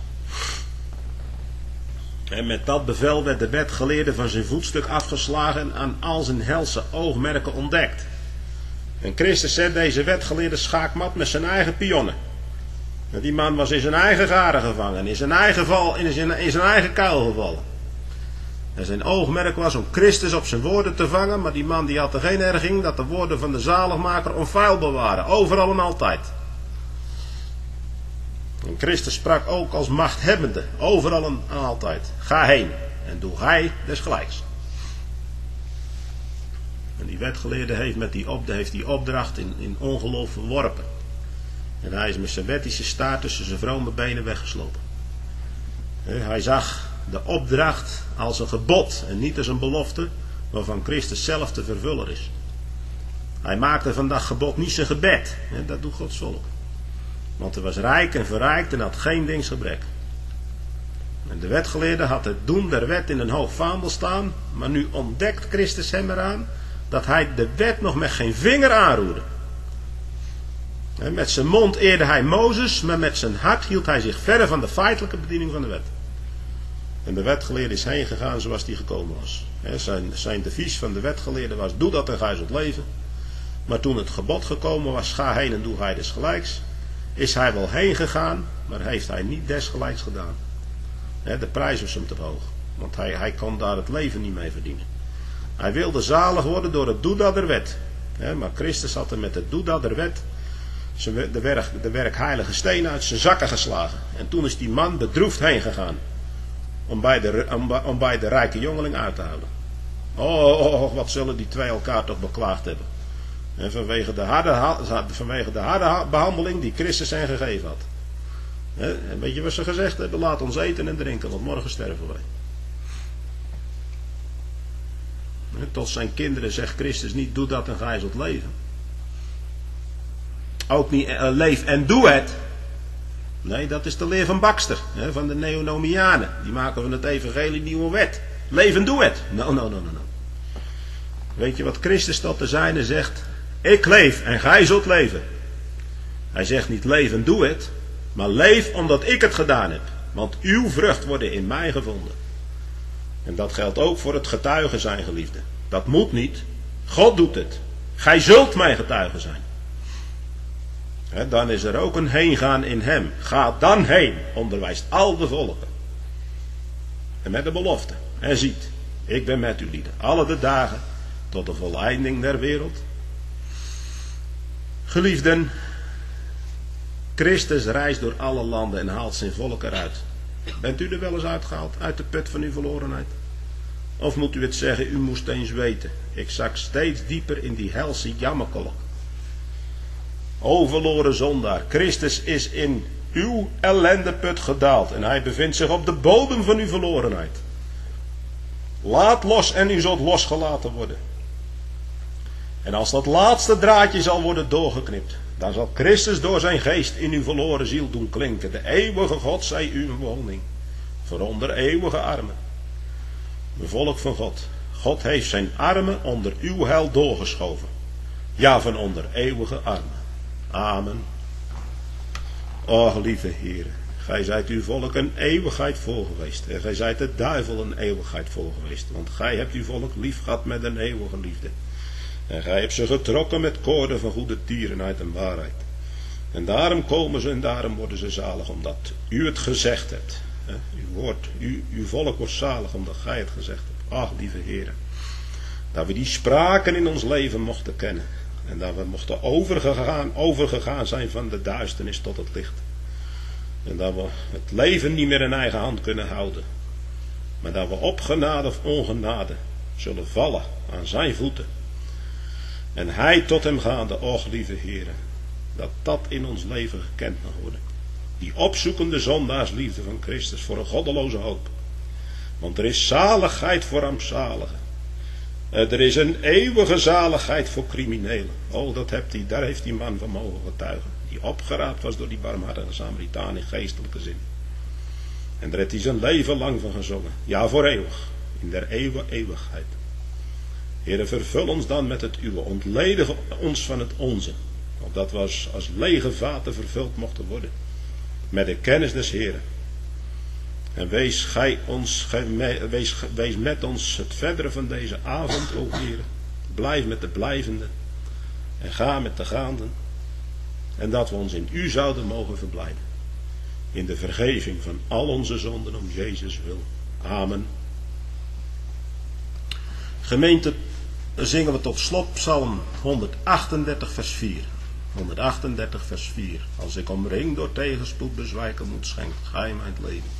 En met dat bevel werd de wetgeleerde van zijn voetstuk afgeslagen en aan al zijn helse oogmerken ontdekt. En Christus zet deze wetgeleerde schaakmat met zijn eigen pionnen. En die man was in zijn eigen garen gevangen, in zijn eigen kuil gevallen. En zijn oogmerk was om Christus op zijn woorden te vangen, maar die man die had er geen erging dat de woorden van de zaligmaker onfeilbaar waren, overal en altijd. En Christus sprak ook als machthebbende, overal en altijd. Ga heen en doe gij desgelijks. En die wetgeleerde heeft die opdracht in ongeloof verworpen. En hij is met zijn wettische staart tussen zijn vrome benen weggeslopen. Hij zag de opdracht als een gebod en niet als een belofte waarvan Christus zelf de vervuller is. Hij maakte van dat gebod niet zijn gebed. Dat doet Gods volk. Want hij was rijk en verrijkt en had geen dingsgebrek. En de wetgeleerde had het doen der wet in een hoog vaandel staan, maar nu ontdekt Christus hem eraan dat hij de wet nog met geen vinger aanroerde. Met zijn mond eerde hij Mozes, maar met zijn hart hield hij zich verre van de feitelijke bediening van de wet. En de wetgeleerde is heen gegaan zoals hij gekomen was. Zijn devies van de wetgeleerde was: doe dat en gij zult leven. Maar toen het gebod gekomen was: ga heen en doe gij desgelijks, is hij wel heen gegaan, maar heeft hij niet desgelijks gedaan. De prijs was hem te hoog, want hij kon daar het leven niet mee verdienen. Hij wilde zalig worden door het doedat der wet. Maar Christus had hem met het doedat der wet de werkheilige stenen uit zijn zakken geslagen. En toen is die man bedroefd heen gegaan. Om bij de rijke jongeling uit te houden. Oh, wat zullen die twee elkaar toch beklaagd hebben. En vanwege de harde behandeling die Christus hen gegeven had. En weet je wat ze gezegd hebben? Laat ons eten en drinken, want morgen sterven wij. Tot zijn kinderen zegt Christus niet: doe dat en gij zult leven. Ook niet leef en doe het. Nee, dat is de leer van Baxter, van de Neonomianen. Die maken van het evangelie nieuwe wet. Leef en doe het. No. Weet je wat Christus tot de zijnen zegt? Ik leef en gij zult leven. Hij zegt niet leef en doe het, maar leef omdat ik het gedaan heb. Want uw vrucht worden in mij gevonden. En dat geldt ook voor het getuigen zijn, geliefde. Dat moet niet. God doet het. Gij zult mijn getuigen zijn. Dan is er ook een heengaan in hem. Ga dan heen, onderwijst al de volken. En met de belofte. En ziet, ik ben met u lieden. Alle de dagen tot de voleinding der wereld. Geliefden, Christus reist door alle landen en haalt zijn volk eruit. Bent u er wel eens uitgehaald, uit de put van uw verlorenheid? Of moet u het zeggen, u moest eens weten, ik zak steeds dieper in die helse jammerkolk. O verloren zondaar, Christus is in uw ellendeput gedaald en hij bevindt zich op de bodem van uw verlorenheid. Laat los en u zult losgelaten worden. En als dat laatste draadje zal worden doorgeknipt, dan zal Christus door zijn geest in uw verloren ziel doen klinken. De eeuwige God zij uw woning, voor onder eeuwige armen. De volk van God. God heeft zijn armen onder uw heil doorgeschoven. Ja, van onder eeuwige armen. Amen. Och, lieve Heere, gij zijt uw volk een eeuwigheid voor geweest. En gij zijt de duivel een eeuwigheid voor geweest. Want gij hebt uw volk lief gehad met een eeuwige liefde. En gij hebt ze getrokken met koorden van goede tierenheid en waarheid. En daarom komen ze en daarom worden ze zalig, omdat u het gezegd hebt. Uw volk wordt zalig omdat gij het gezegd hebt. Ach, lieve Heere, dat we die spraken in ons leven mochten kennen. En dat we mochten overgegaan zijn van de duisternis tot het licht. En dat we het leven niet meer in eigen hand kunnen houden. Maar dat we op genade of ongenade zullen vallen aan zijn voeten. En hij tot hem gaande, och lieve Heere, dat in ons leven gekend mag worden. Die opzoekende zondaarsliefde van Christus voor een goddeloze hoop. Want er is zaligheid voor rampzaligen. Er is een eeuwige zaligheid voor criminelen. Oh, daar heeft die man van mogen getuigen. Die opgeraapt was door die barmhartige Samaritaan in geestelijke zin. En daar heeft hij zijn leven lang van gezongen. Ja, voor eeuwig. In der eeuwigheid. Heere, vervul ons dan met het uwe. Ontledig ons van het onze. Opdat we als lege vaten vervuld mochten worden. Met de kennis des Heeren. En wees met ons het verdere van deze avond, o Heere. Blijf met de blijvenden. En ga met de gaanden. En dat we ons in u zouden mogen verblijden. In de vergeving van al onze zonden om Jezus wil. Amen. Gemeente, zingen we tot slot Psalm 138 vers 4. 138 vers 4. Als ik omringd door tegenspoed bezwijken moet, schenkt gij mij het leven.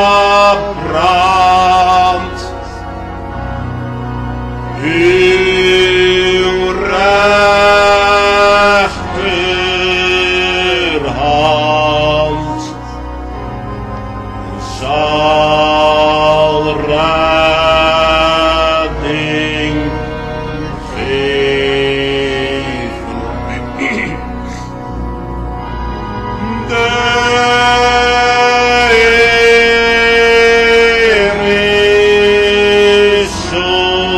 He zal redding geven. De Heer is zo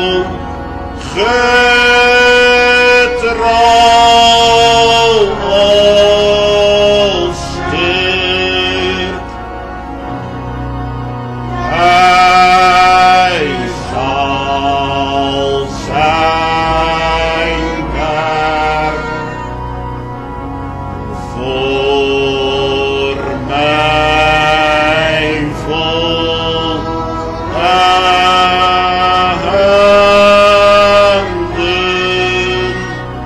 getrouw als dit. Hij zal zijn werk voor mij volenden.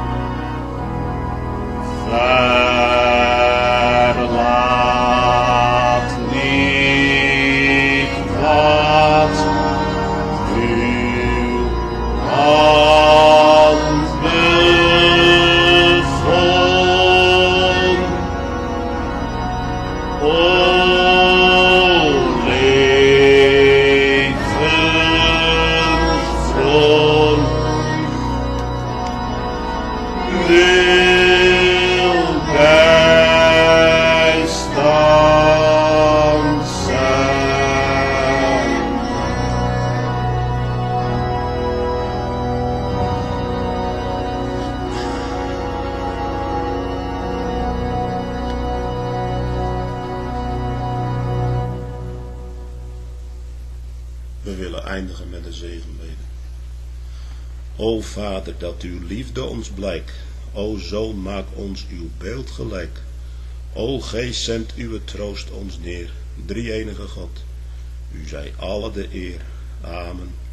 Verlaat niet wat uw hand begon. O levensbron, wil bijstand zijn. We willen eindigen met een zegenbede. O Vader, dat uw liefde ons blijkt. O Zoon, maak ons uw beeld gelijk. O Geest, zend uw troost ons neer. Drie-enige God, u zij alle de eer. Amen.